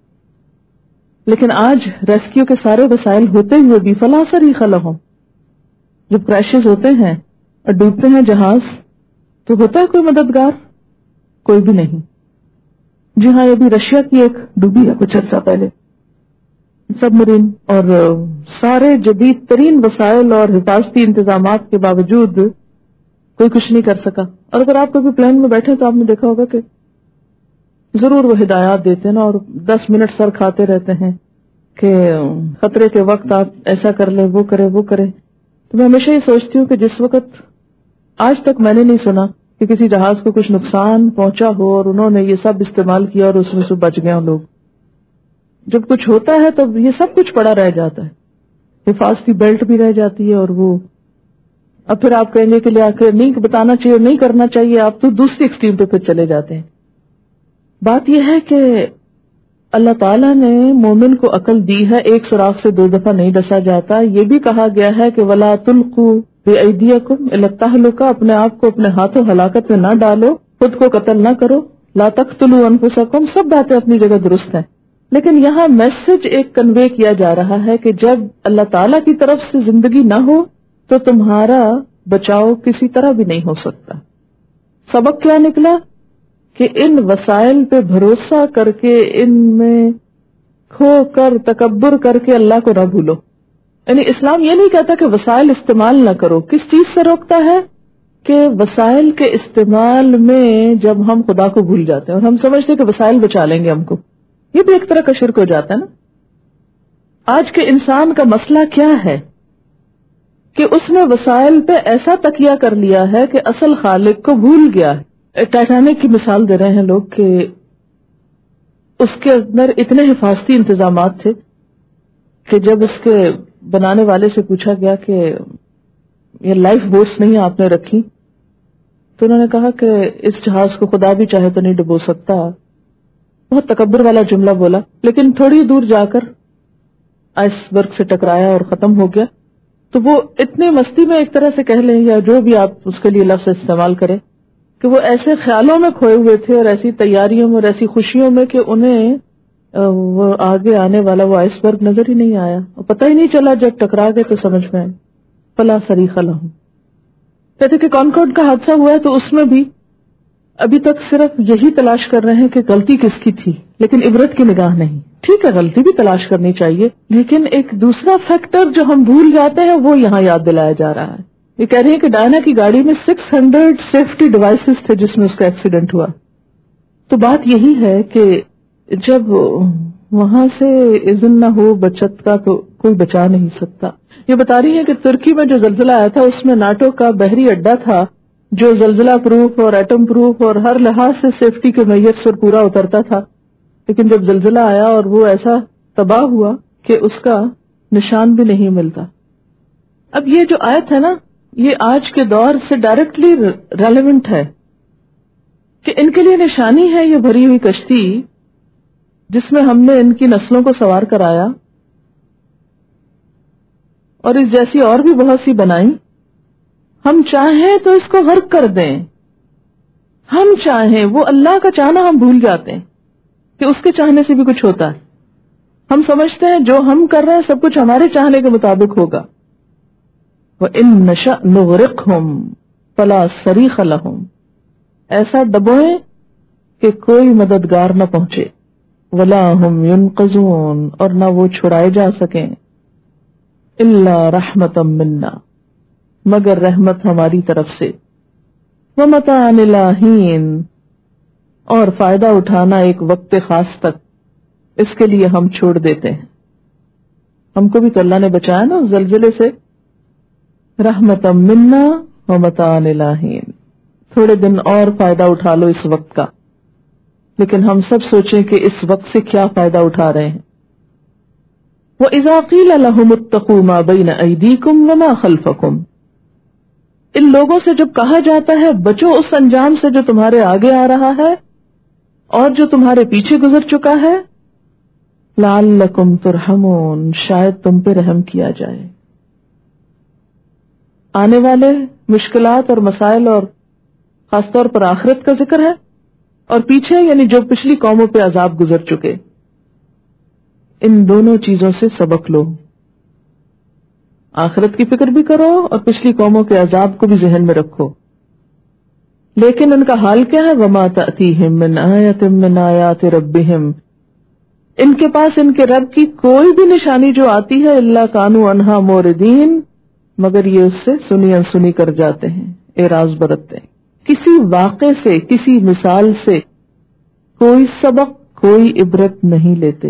لیکن آج ریسکیو کے سارے وسائل ہوتے ہوئے بھی فلا صریخ لہم. جب کریشز ہوتے ہیں اور ڈوبتے ہیں جہاز تو ہوتا ہے کوئی مددگار؟ کوئی بھی نہیں. جی ہاں، یہ بھی رشیا کی ایک ڈوبی ہے کچھ عرصہ پہلے، سب مرین، اور سارے جدید ترین وسائل اور حفاظتی انتظامات کے باوجود کوئی کچھ نہیں کر سکا. اور اگر آپ کبھی پلین میں بیٹھے تو آپ نے دیکھا ہوگا کہ ضرور وہ ہدایات دیتے ہیں نا، اور دس منٹ سر کھاتے رہتے ہیں کہ خطرے کے وقت آپ ایسا کر لیں، وہ کرے وہ کرے. تو میں ہمیشہ یہ سوچتی ہوں کہ جس وقت، آج تک میں نے نہیں سنا کہ کسی جہاز کو کچھ نقصان پہنچا ہو اور انہوں نے یہ سب استعمال کیا اور اس میں سے بچ گئے لوگ. جب کچھ ہوتا ہے تو یہ سب کچھ پڑا رہ جاتا ہے، حفاظتی بیلٹ بھی رہ جاتی ہے، اور وہ اب پھر آپ کہیں گے کہ لیا کے نہیں بتانا چاہیے، نہیں کرنا چاہیے، آپ تو دوسری ایکسٹریم پہ پھر چلے جاتے ہیں. بات یہ ہے کہ اللہ تعالیٰ نے مومن کو عقل دی ہے، ایک سوراخ سے دو دفعہ نہیں ڈسا جاتا. یہ بھی کہا گیا ہے کہ وَلَا تُلْقُوا بِأَيْدِيكُمْ إِلَى التَّهْلُكَةِ، اپنے آپ کو اپنے ہاتھوں ہلاکت میں نہ ڈالو، خود کو قتل نہ کرو. لَا تَقْتُلُوا أَنفُسَكُمْ، سب باتیں اپنی جگہ درست ہیں. لیکن یہاں میسج ایک کنوے کیا جا رہا ہے کہ جب اللہ تعالیٰ کی طرف سے زندگی نہ ہو تو تمہارا بچاؤ کسی طرح بھی نہیں ہو سکتا. سبق کیا نکلا کہ ان وسائل پہ بھروسہ کر کے، ان میں کھو کر تکبر کر کے اللہ کو نہ بھولو. یعنی اسلام یہ نہیں کہتا کہ وسائل استعمال نہ کرو. کس چیز سے روکتا ہے؟ کہ وسائل کے استعمال میں جب ہم خدا کو بھول جاتے ہیں اور ہم سمجھتے ہیں کہ وسائل بچا لیں گے ہم کو، یہ بھی ایک طرح کا شرک ہو جاتا ہے نا. آج کے انسان کا مسئلہ کیا ہے کہ اس نے وسائل پہ ایسا تکیہ کر لیا ہے کہ اصل خالق کو بھول گیا ہے. ٹائٹینک کی مثال دے رہے ہیں لوگ کہ اس کے اندر اتنے حفاظتی انتظامات تھے کہ جب اس کے بنانے والے سے پوچھا گیا کہ یہ لائف بوٹس نہیں آپ نے رکھی، تو انہوں نے کہا کہ اس جہاز کو خدا بھی چاہے تو نہیں ڈبو سکتا. بہت تکبر والا جملہ بولا، لیکن تھوڑی دور جا کر آئس برگ سے ٹکرایا اور ختم ہو گیا. تو وہ اتنی مستی میں ایک طرح سے کہہ لیں یا جو بھی آپ اس کے لیے لفظ استعمال کریں کہ وہ ایسے خیالوں میں کھوئے ہوئے تھے اور ایسی تیاریوں میں اور ایسی خوشیوں میں کہ انہیں وہ آگے آنے والا وہ آئس برگ نظر ہی نہیں آیا اور پتہ ہی نہیں چلا. جب ٹکرا گئے تو سمجھ میں آئے فلا صریخ لہم. کہتے کہ کانکورڈ کا حادثہ ہوا ہے تو اس میں بھی ابھی تک صرف یہی تلاش کر رہے ہیں کہ غلطی کس کی تھی، لیکن عبرت کی نگاہ نہیں. ٹھیک ہے، غلطی بھی تلاش کرنی چاہیے، لیکن ایک دوسرا فیکٹر جو ہم بھول جاتے ہیں وہ یہاں یاد دلایا جا رہا ہے. یہ کہہ رہی ہیں کہ ڈائنا کی گاڑی میں سکس ہنڈریڈ سیفٹی ڈیوائسز تھے جس میں اس کا ایکسیڈنٹ ہوا. تو بات یہی ہے کہ جب وہاں سے اذن نہ ہو بچت کا تو کوئی بچا نہیں سکتا. یہ بتا رہی ہے کہ ترکی میں جو زلزلہ آیا تھا اس میں ناٹو کا بحری اڈا تھا جو زلزلہ پروف اور ایٹم پروف اور ہر لحاظ سے سیفٹی کے معیار سے پورا اترتا تھا. لیکن جب زلزلہ آیا اور وہ ایسا تباہ ہوا کہ اس کا نشان بھی نہیں ملتا. اب یہ جو آیت ہے نا یہ آج کے دور سے ڈائریکٹلی ریلیونٹ ہے کہ ان کے لیے نشانی ہے یہ بھری ہوئی کشتی جس میں ہم نے ان کی نسلوں کو سوار کرایا اور اس جیسی اور بھی بہت سی بنائی. ہم چاہیں تو اس کو غرق کر دیں، ہم چاہیں، وہ اللہ کا چاہنا ہم بھول جاتے ہیں کہ اس کے چاہنے سے بھی کچھ ہوتا ہے. ہم سمجھتے ہیں جو ہم کر رہے ہیں سب کچھ ہمارے چاہنے کے مطابق ہوگا. وَإِن نَشَأْ نُغْرِقْهُمْ فَلَا صَرِيخَ لَهُمْ، ایسا ڈبوئیں کہ کوئی مددگار نہ پہنچے. وَلَا هُمْ يُنْقَذُونَ، اور نہ وہ چھڑائے جا سکیں. إِلَّا رَحْمَةً مِنَّا، مگر رحمت ہماری طرف سے، ومتاع الی حین، اور فائدہ اٹھانا ایک وقت خاص تک، اس کے لیے ہم چھوڑ دیتے ہیں۔ ہم کو بھی تو اللہ نے بچایا نا اس زلزلے سے، رحمتا منا ومتاع الی حین، تھوڑے دن اور فائدہ اٹھا لو اس وقت کا، لیکن ہم سب سوچیں کہ اس وقت سے کیا فائدہ اٹھا رہے ہیں۔ وَإِذَا قِيلَ لَهُمُ اتَّقُوا مَا بَيْنَ أَيْدِيكُمْ وَمَا خَلْفَكُمْ، ان لوگوں سے جب کہا جاتا ہے بچو اس انجام سے جو تمہارے آگے آ رہا ہے اور جو تمہارے پیچھے گزر چکا ہے، لَعَلَّكُمْ تُرْحَمُونَ، شاید تم پہ رحم کیا جائے۔ آنے والے مشکلات اور مسائل اور خاص طور پر آخرت کا ذکر ہے، اور پیچھے یعنی جو پچھلی قوموں پہ عذاب گزر چکے، ان دونوں چیزوں سے سبق لو، آخرت کی فکر بھی کرو اور پچھلی قوموں کے عذاب کو بھی ذہن میں رکھو۔ لیکن ان کا حال کیا ہے؟ وما تأتیہم من آیۃ من آیات ربہم، ان کے پاس ان کے رب کی کوئی بھی نشانی جو آتی ہے، الا کانوا عنہا موردین، مگر یہ اس سے سنی انسنی کر جاتے ہیں، اعراض برتتے ہیں، کسی واقعے سے کسی مثال سے کوئی سبق کوئی عبرت نہیں لیتے۔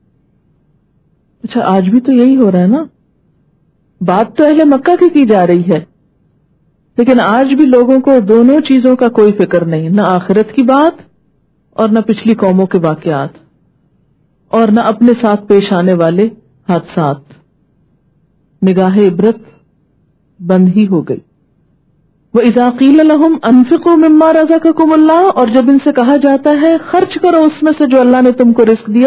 اچھا آج بھی تو یہی ہو رہا ہے نا، بات تو اہل مکہ کی کی جا رہی ہے، لیکن آج بھی لوگوں کو دونوں چیزوں کا کوئی فکر نہیں، نہ آخرت کی بات اور نہ پچھلی قوموں کے واقعات، اور نہ اپنے ساتھ پیش آنے والے حادثات، نگاہ عبرت بند ہی ہو گئی۔ وَإِذَا قِيلَ لَهُمْ أَنفِقُوا مِمَّا رَزَقَكُمُ اللَّهُ، اور جب ان سے کہا جاتا ہے خرچ کرو اس میں سے جو اللہ نے تم کو رزق دیا،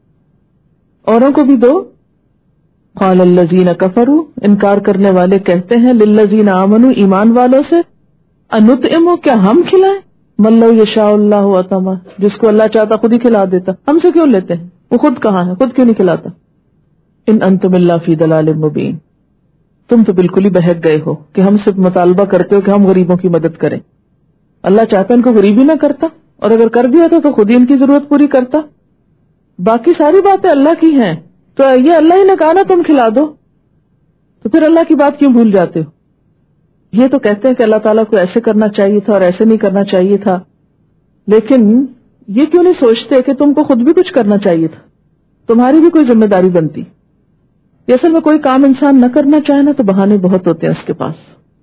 اوروں کو بھی دو۔ قال الذین کفروا، انکار کرنے والے کہتے ہیں، للذین آمنوا، ایمان والوں سے، انطعم، کیا ہم کھلائیں، من لو یشاء اللہ اطعمہ، جس کو اللہ چاہتا خود ہی کھلا دیتا، ہم سے کیوں لیتے ہیں، وہ خود کہاں ہے، خود کیوں نہیں کھلاتا۔ ان انتم الا فی ضلال مبین، تم تو بالکل ہی بہک گئے ہو کہ ہم صرف مطالبہ کرتے ہو کہ ہم غریبوں کی مدد کریں، اللہ چاہتا ان کو غریب ہی نہ کرتا، اور اگر کر دیا تھا تو خود ہی ان کی ضرورت پوری کرتا۔ باقی ساری باتیں اللہ کی ہیں، تو یہ اللہ ہی نے کہا نا تم کھلا دو، تو پھر اللہ کی بات کیوں بھول جاتے ہو؟ یہ تو کہتے ہیں کہ اللہ تعالیٰ کو ایسے کرنا چاہیے تھا اور ایسے نہیں کرنا چاہیے تھا، لیکن یہ کیوں نہیں سوچتے کہ تم کو خود بھی کچھ کرنا چاہیے تھا، تمہاری بھی کوئی ذمہ داری بنتی۔ یہ اصل میں کوئی کام انسان نہ کرنا چاہے نا تو بہانے بہت ہوتے ہیں اس کے پاس،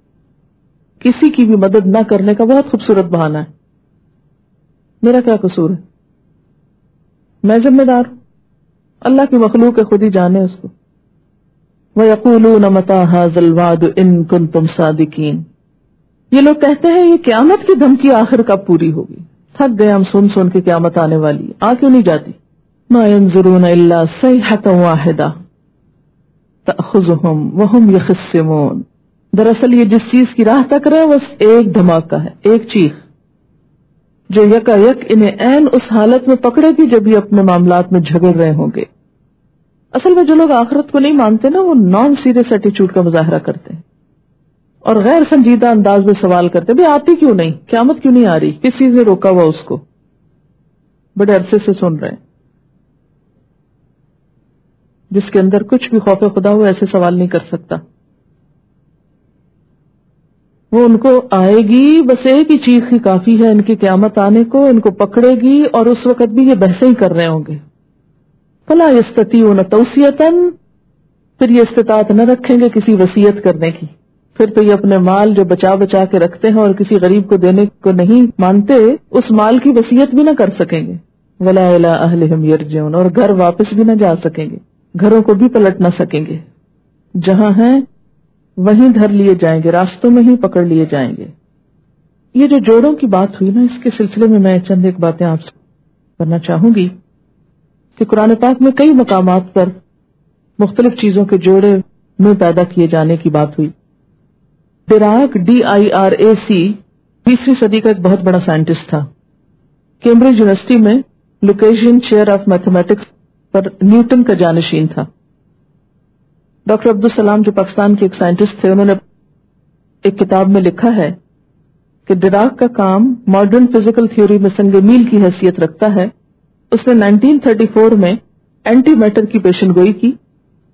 کسی کی بھی مدد نہ کرنے کا بہت خوبصورت بہانہ ہے، میرا کیا قصور ہے، میں ذمہ دار ہوں، اللہ کی مخلوق ہے، خود ہی جانے اس کو۔ وَيَقُولُونَ مَتَىٰ هَٰذَا الْوَعْدُ إِن كُنتُمْ صَادِقِينَ، یہ لوگ کہتے ہیں یہ قیامت کی دھمکی آخر کب پوری ہوگی، تھک گئے ہم سن سن کے قیامت آنے والی ہے، آ کیوں نہیں جاتی۔ مَا يَنظُرُونَ إِلَّا صَيْحَةً وَاحِدَةً تَأْخُذُهُمْ وَهُمْ يَخِصِّمُونَ، دراصل یہ جس چیز کی راہ تک رہے بس ایک دھماکہ ہے، ایک چیخ جو یکا یک انہیں عین اس حالت میں پکڑے گی جب یہ اپنے معاملات میں جھگڑ رہے ہوں گے۔ اصل میں جو لوگ آخرت کو نہیں مانتے نا، وہ نان سیریس ایٹیچیوڈ کا مظاہرہ کرتے ہیں اور غیر سنجیدہ انداز میں سوال کرتے ہیں، بھئی آتی کیوں نہیں، قیامت کیوں نہیں آ رہی، کس چیز نے روکا ہوا اس کو، بڑے عرصے سے سن رہے ہیں۔ جس کے اندر کچھ بھی خوف خدا ہو ایسے سوال نہیں کر سکتا، وہ ان کو آئے گی، بس ایک ہی چیخ ہی کافی ہے ان کی قیامت آنے کو، ان کو پکڑے گی اور اس وقت بھی یہ بحثیں ہی کر رہے ہوں گے۔ فلا یستطیعون توصیۃ، پھر یہ استطاعت نہ رکھیں گے کسی وصیت کرنے کی، پھر تو یہ اپنے مال جو بچا بچا کے رکھتے ہیں اور کسی غریب کو دینے کو نہیں مانتے، اس مال کی وصیت بھی نہ کر سکیں گے۔ ولا الی اہلہم یرجعون، اور گھر واپس بھی نہ جا سکیں گے، گھروں کو بھی پلٹ نہ سکیں گے، جہاں ہیں وہیں دھر لیے جائیں گے، راستوں میں ہی پکڑ لیے جائیں گے۔ یہ جو جوڑوں کی بات ہوئی نا، اس کے سلسلے میں میں چند ایک باتیں آپ سے کرنا چاہوں گی کہ قرآن پاک میں کئی مقامات پر مختلف چیزوں کے جوڑے میں پیدا کیے جانے کی بات ہوئی۔ Dirac, D I R A C, بیسویں صدی کا ایک بہت بڑا سائنٹسٹ تھا، کیمبرج یونیورسٹی میں لوکیشن چیئر آف میتھمیٹکس پر نیوٹن کا جانشین تھا۔ ڈاکٹر عبدالسلام جو پاکستان کے ایک سائنٹسٹ تھے، انہوں نے ایک کتاب میں لکھا ہے کہ ڈیراک کا کام ماڈرن فزیکل تھیوری میں سنگ میل کی حیثیت رکھتا ہے۔ اس نے نائنٹین تھرٹی فور میں اینٹی میٹر کی پیشن گوئی کی،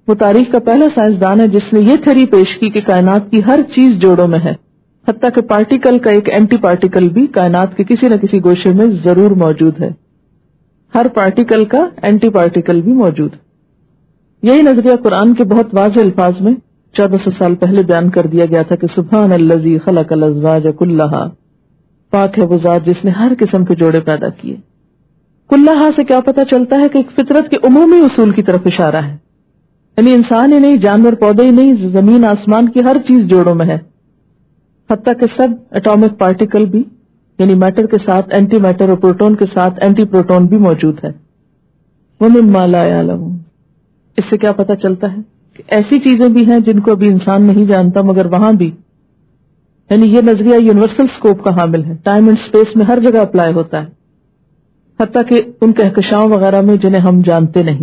وہ تاریخ کا پہلا سائنسدان ہے جس نے یہ تھیوری پیش کی کہ کائنات کی ہر چیز جوڑوں میں ہے، حتیٰ کہ پارٹیکل کا ایک اینٹی پارٹیکل بھی کائنات کے کسی نہ کسی گوشے میں ضرور موجود ہے. ہر پارٹیکل کا اینٹی پارٹیکل بھی موجود ہے. یہی نظریہ قرآن کے بہت واضح الفاظ میں چودہ سو سال پہلے بیان کر دیا گیا تھا کہ سبحان الذی خلق الازواج کلھا، پاک ہے وہ ذات جس نے ہر قسم کے جوڑے پیدا کیے. کلھا سے کیا پتہ چلتا ہے کہ ایک فطرت کے عمومی اصول کی طرف اشارہ ہے، یعنی انسان ہی نہیں، جانور پودے ہی نہیں، زمین آسمان کی ہر چیز جوڑوں میں ہے، حتیٰ کہ سب ایٹامک پارٹیکل بھی، یعنی میٹر کے ساتھ اینٹی میٹر اور پروٹون کے ساتھ اینٹی پروٹون بھی موجود ہے. وَمِمَّا لَا يَعْلَمُونَ، اس سے کیا پتہ چلتا ہے کہ ایسی چیزیں بھی ہیں جن کو ابھی انسان نہیں جانتا، مگر وہاں بھی، یعنی یہ نظریہ یونیورسل اسکوپ کا حامل ہے، ٹائم اینڈ اسپیس میں ہر جگہ اپلائی ہوتا ہے، حتیٰ کہ ان کہکشاؤں وغیرہ میں جنہیں ہم جانتے نہیں.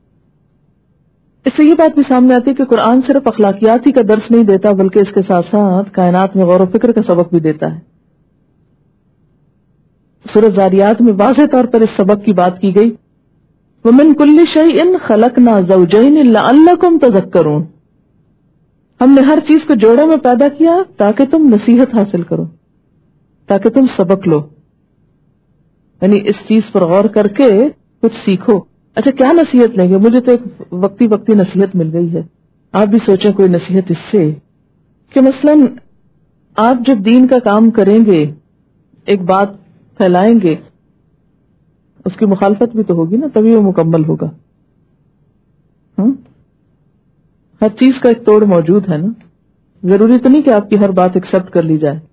اس سے یہ بات بھی سامنے آتی ہے کہ قرآن صرف اخلاقیات ہی کا درس نہیں دیتا، بلکہ اس کے ساتھ ساتھ کائنات میں غور و فکر کا سبق بھی دیتا ہے. سورۃ ذاریات میں واضح طور پر اس سبق کی بات کی گئی، وَمِن كُلِّ شَيْءٍ خَلَقْنَا زَوْجَيْنِ لَعَلَّكُمْ تَذَكَّرُونَ، ہم نے ہر چیز کو جوڑوں میں پیدا کیا تاکہ تم نصیحت حاصل کرو، تاکہ تم سبق لو، یعنی اس چیز پر غور کر کے کچھ سیکھو. اچھا کیا نصیحت لیں گے؟ مجھے تو ایک وقتی وقتی نصیحت مل گئی ہے، آپ بھی سوچیں کوئی نصیحت اس سے کہ مثلاً آپ جب دین کا کام کریں گے، ایک بات پھیلائیں گے، اس کی مخالفت بھی تو ہوگی نا، تبھی وہ مکمل ہوگا. ہاں ہر چیز کا ایک توڑ موجود ہے نا، ضروری تو نہیں کہ آپ کی ہر بات ایکسپٹ کر لی جائے.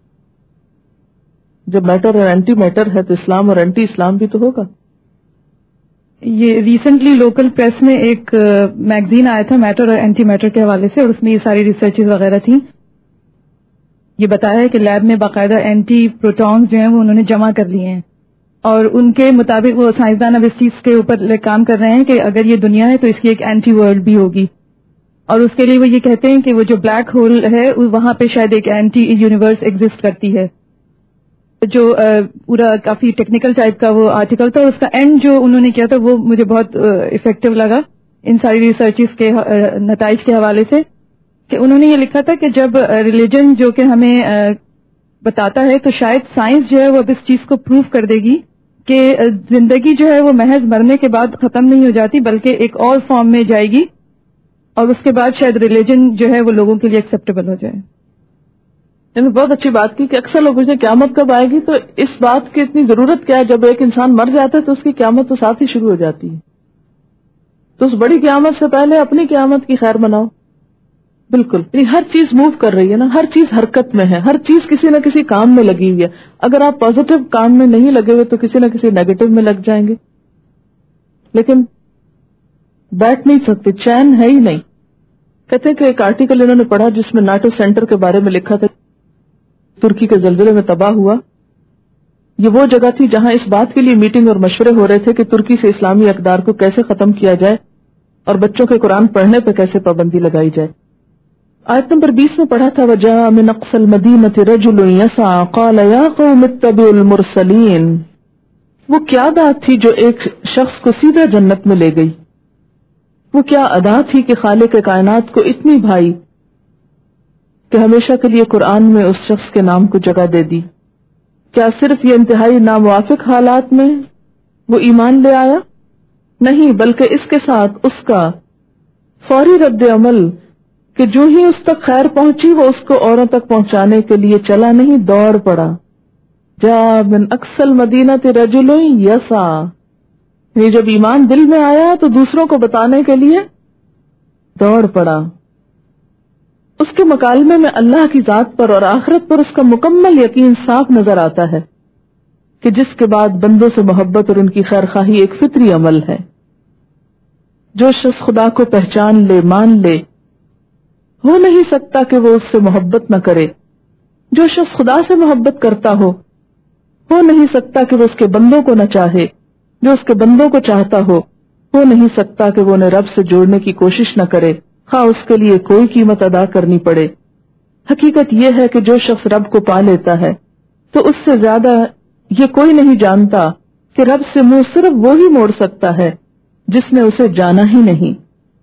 جب میٹر اور اینٹی میٹر ہے تو اسلام اور اینٹی اسلام بھی تو ہوگا. یہ ریسنٹلی لوکل پریس میں ایک میگزین آیا تھا میٹر اور اینٹی میٹر کے حوالے سے، اور اس میں یہ ساری ریسرچز وغیرہ تھیں. یہ بتایا ہے کہ لیب میں باقاعدہ اینٹی پروٹونز جو ہیں وہ انہوں نے جمع کر لیے ہیں، اور ان کے مطابق وہ سائنسدان اب اس چیز کے اوپر کام کر رہے ہیں کہ اگر یہ دنیا ہے تو اس کی ایک اینٹی ورلڈ بھی ہوگی، اور اس کے لیے وہ یہ کہتے ہیں کہ وہ جو بلیک ہول ہے وہاں پہ شاید ایک اینٹی یونیورس ایگزسٹ کرتی ہے. جو پورا کافی ٹیکنیکل ٹائپ کا وہ آرٹیکل تھا، اس کا اینڈ جو انہوں نے کیا تھا وہ مجھے بہت افیکٹو لگا ان ساری ریسرچز کے نتائج کے حوالے سے، کہ انہوں نے یہ لکھا تھا کہ جب ریلیجن جو کہ ہمیں بتاتا ہے تو شاید سائنس جو ہے وہ اب اس چیز کو پروف کر دے گی کہ زندگی جو ہے وہ محض مرنے کے بعد ختم نہیں ہو جاتی بلکہ ایک اور فارم میں جائے گی، اور اس کے بعد شاید ریلیجن جو ہے وہ لوگوں کے لیے ایکسیپٹیبل ہو جائے. یعنی بہت اچھی بات کی کہ اکثر لوگ پوچھتے ہیں قیامت کب آئے گی، تو اس بات کی اتنی ضرورت کیا ہے؟ جب ایک انسان مر جاتا ہے تو اس کی قیامت تو ساتھ ہی شروع ہو جاتی ہے، تو اس بڑی قیامت سے پہلے اپنی قیامت کی خیر مناؤ. بالکل، یعنی ہر چیز موو کر رہی ہے نا، ہر چیز حرکت میں ہے، ہر چیز کسی نہ کسی کام میں لگی ہوئی ہے. اگر آپ پازیٹو کام میں نہیں لگے ہوئے تو کسی نہ کسی نیگیٹو میں لگ جائیں گے، لیکن بیٹھ نہیں سکتے، چین ہے ہی نہیں. کہتے ہیں کہ ایک آرٹیکل انہوں نے پڑھا جس میں ناٹو سینٹر کے بارے میں لکھا تھا، ترکی کے زلزلے میں تباہ ہوا. یہ وہ جگہ تھی جہاں اس بات کے لیے میٹنگ اور مشورے ہو رہے تھے کہ ترکی سے اسلامی اقدار کو کیسے ختم کیا جائے اور بچوں کے قرآن پڑھنے پہ کیسے پابندی لگائی جائے. آیت نمبر بیس میں پڑھا تھا، وَجَاءَ مِنْ أَقْصَى الْمَدِينَةِ رَجُلٌ يَسْعَىٰ قَالَ يَا قَوْمِ اتَّبِعُوا الْمُرْسَلِينَ. وہ کیا بات تھی جو ایک شخص کو سیدھا جنت میں لے گئی؟ وہ کیا ادا تھی کہ خالق کائنات کو اتنی بھائی کہ ہمیشہ کے لیے قرآن میں اس شخص کے نام کو جگہ دے دی؟ کیا صرف یہ انتہائی ناموافق حالات میں وہ ایمان لے آیا؟ نہیں، بلکہ اس کے ساتھ اس کا فوری رد عمل کہ جو ہی اس تک خیر پہنچی وہ اس کو اوروں تک پہنچانے کے لیے چلا نہیں، دوڑ پڑا. جاء من اقصى المدینۃ رجل یسعی، یہ جب ایمان دل میں آیا تو دوسروں کو بتانے کے لیے دوڑ پڑا. اس کے مکالمے میں اللہ کی ذات پر اور آخرت پر اس کا مکمل یقین صاف نظر آتا ہے کہ جس کے بعد بندوں سے محبت اور ان کی خیرخواہی ایک فطری عمل ہے. جو شخص خدا کو پہچان لے، مان لے، ہو نہیں سکتا کہ وہ اس سے محبت نہ کرے. جو شخص خدا سے محبت کرتا ہو ہو نہیں سکتا کہ وہ اس کے بندوں کو نہ چاہے. جو اس کے بندوں کو چاہتا ہو ہو نہیں سکتا کہ وہ انہیں رب سے جوڑنے کی کوشش نہ کرے، خواہ اس کے لیے کوئی قیمت ادا کرنی پڑے. حقیقت یہ ہے کہ جو شخص رب کو پا لیتا ہے تو اس سے زیادہ یہ کوئی نہیں جانتا کہ رب سے منہ صرف وہی موڑ سکتا ہے جس نے اسے جانا ہی نہیں.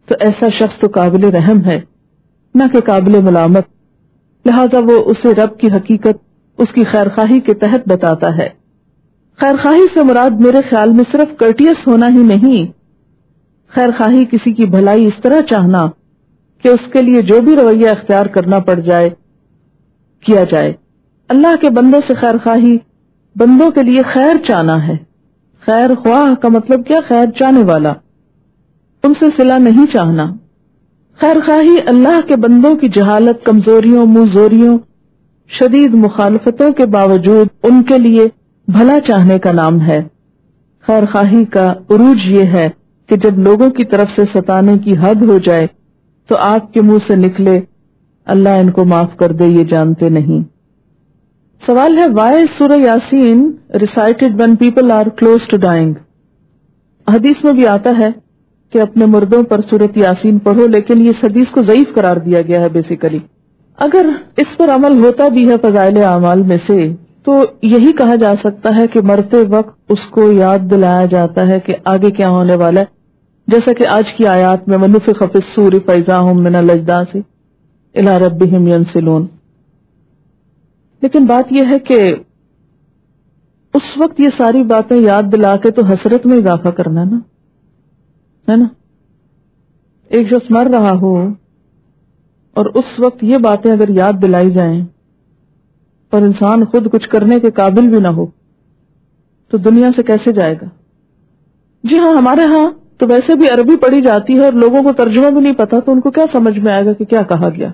تو ایسا شخص تو قابل رحم ہے نہ کہ قابل ملامت، لہذا وہ اسے رب کی حقیقت اس کی خیرخواہی کے تحت بتاتا ہے۔ خیرخواہی سے مراد میرے خیال میں صرف کرٹیس ہونا ہی نہیں، خیرخواہی کسی کی بھلائی اس طرح چاہنا کہ اس کے لیے جو بھی رویہ اختیار کرنا پڑ جائے کیا جائے۔ اللہ کے بندوں سے خیرخواہی بندوں کے لیے خیر چاہنا ہے۔ خیر خواہ کا مطلب کیا؟ خیر چاہنے والا، ان سے صلہ نہیں چاہنا۔ خیرخواہی اللہ کے بندوں کی جہالت، کمزوریوں، منہ شدید مخالفتوں کے باوجود ان کے لیے بھلا چاہنے کا نام ہے۔ خیرخواہی کا عروج یہ ہے کہ جب لوگوں کی طرف سے ستانے کی حد ہو جائے تو آپ کے منہ سے نکلے اللہ ان کو معاف کر دے، یہ جانتے نہیں۔ سوال ہے why Surah Yasin recited when people are close to dying؟ حدیث میں بھی آتا ہے کہ اپنے مردوں پر سورۃ یاسین پڑھو، لیکن یہ حدیث کو ضعیف قرار دیا گیا ہے بیسیکلی۔ اگر اس پر عمل ہوتا بھی ہے فضائل اعمال میں سے تو یہی کہا جا سکتا ہے کہ مرتے وقت اس کو یاد دلایا جاتا ہے کہ آگے کیا ہونے والا ہے، جیسا کہ آج کی آیات میں وَنُفِخَ فِي الصُّورِ فَإِذَا هُم مِّنَ الْأَجْدَاثِ إِلَىٰ رَبِّهِمْ يَنسِلُونَ۔ لیکن بات یہ ہے کہ اس وقت یہ ساری باتیں یاد دلا کے تو حسرت میں اضافہ کرنا نا، ہے نا؟ ایک شخص مر رہا ہو اور اس وقت یہ باتیں اگر یاد دلائی جائیں اور انسان خود کچھ کرنے کے قابل بھی نہ ہو تو دنیا سے کیسے جائے گا؟ جی ہاں، ہمارے ہاں تو ویسے بھی عربی پڑھی جاتی ہے اور لوگوں کو ترجمہ بھی نہیں پتا، تو ان کو کیا سمجھ میں آئے گا کہ کیا کہا گیا۔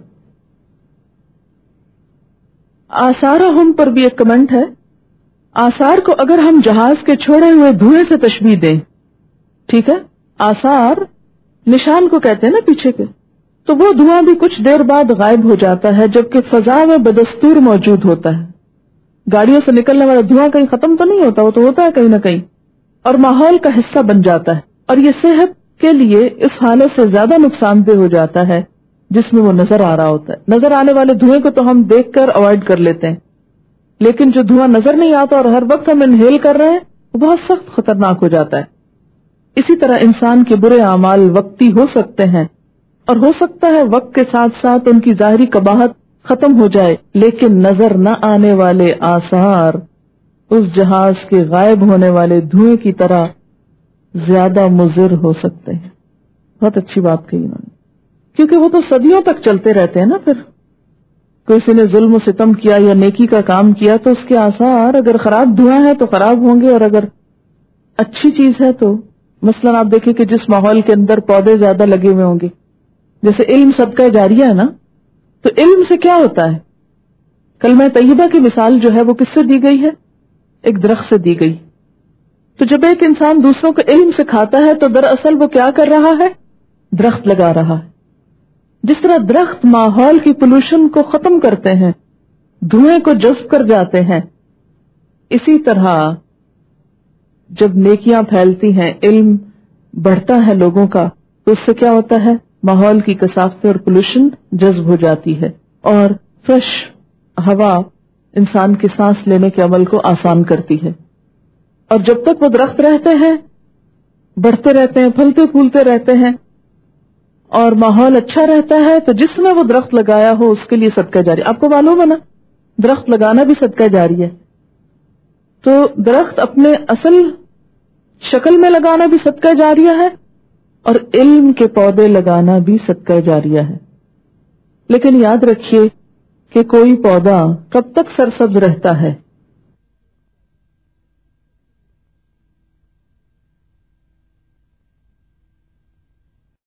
آثارہم پر بھی ایک کمنٹ ہے، آثار کو اگر ہم جہاز کے چھوڑے ہوئے دھوئیں سے تشبیہ دیں، ٹھیک ہے، آثار نشان کو کہتے ہیں نا پیچھے کے، تو وہ دھواں بھی کچھ دیر بعد غائب ہو جاتا ہے جبکہ فضا میں بدستور موجود ہوتا ہے۔ گاڑیوں سے نکلنے والا دھواں کہیں ختم تو نہیں ہوتا، وہ تو ہوتا ہے کہیں نہ کہیں اور ماحول کا حصہ بن جاتا ہے، اور یہ صحت کے لیے اس حالت سے زیادہ نقصان دہ ہو جاتا ہے جس میں وہ نظر آ رہا ہوتا ہے۔ نظر آنے والے دھوئیں کو تو ہم دیکھ کر اوائڈ کر لیتے ہیں، لیکن جو دھواں نظر نہیں آتا اور ہر وقت ہم انہیل کر رہے ہیں وہ بہت سخت خطرناک ہو جاتا ہے۔ اسی طرح انسان کے برے اعمال وقتی ہو سکتے ہیں اور ہو سکتا ہے وقت کے ساتھ ساتھ ان کی ظاہری قباحت ختم ہو جائے، لیکن نظر نہ آنے والے آثار اس جہاز کے غائب ہونے والے دھوئیں کی طرح زیادہ مضر ہو سکتے ہیں۔ بہت اچھی بات کہی انہوں نے، کیونکہ وہ تو صدیوں تک چلتے رہتے ہیں نا۔ پھر کسی نے ظلم و ستم کیا یا نیکی کا کام کیا تو اس کے آثار اگر خراب دھواں ہے تو خراب ہوں گے، اور اگر اچھی چیز ہے تو مثلا آپ دیکھیں کہ جس ماحول کے اندر پودے زیادہ لگے ہوئے ہوں گے، جیسے علم صدقہ جاریہ ہے نا، تو علم سے کیا ہوتا ہے؟ کلمہ طیبہ کی مثال جو ہے وہ کس سے دی گئی ہے؟ ایک درخت سے دی گئی۔ تو جب ایک انسان دوسروں کو علم سکھاتا ہے تو دراصل وہ کیا کر رہا ہے؟ درخت لگا رہا ہے۔ جس طرح درخت ماحول کی پولوشن کو ختم کرتے ہیں، دھوئیں کو جذب کر جاتے ہیں، اسی طرح جب نیکیاں پھیلتی ہیں، علم بڑھتا ہے لوگوں کا، تو اس سے کیا ہوتا ہے؟ ماحول کی کثافتیں اور پولوشن جذب ہو جاتی ہے، اور فریش ہوا انسان کے سانس لینے کے عمل کو آسان کرتی ہے۔ اور جب تک وہ درخت رہتے ہیں، بڑھتے رہتے ہیں، پھلتے پھولتے رہتے ہیں اور ماحول اچھا رہتا ہے، تو جس نے وہ درخت لگایا ہو اس کے لیے صدقہ جاری۔ آپ کو معلوم ہے نا، درخت لگانا بھی صدقہ جاری ہے۔ تو درخت اپنے اصل شکل میں لگانا بھی صدقہ جاریہ ہے اور علم کے پودے لگانا بھی صدقہ جاریہ ہے۔ لیکن یاد رکھیے کہ کوئی پودا کب تک سرسبز رہتا ہے؟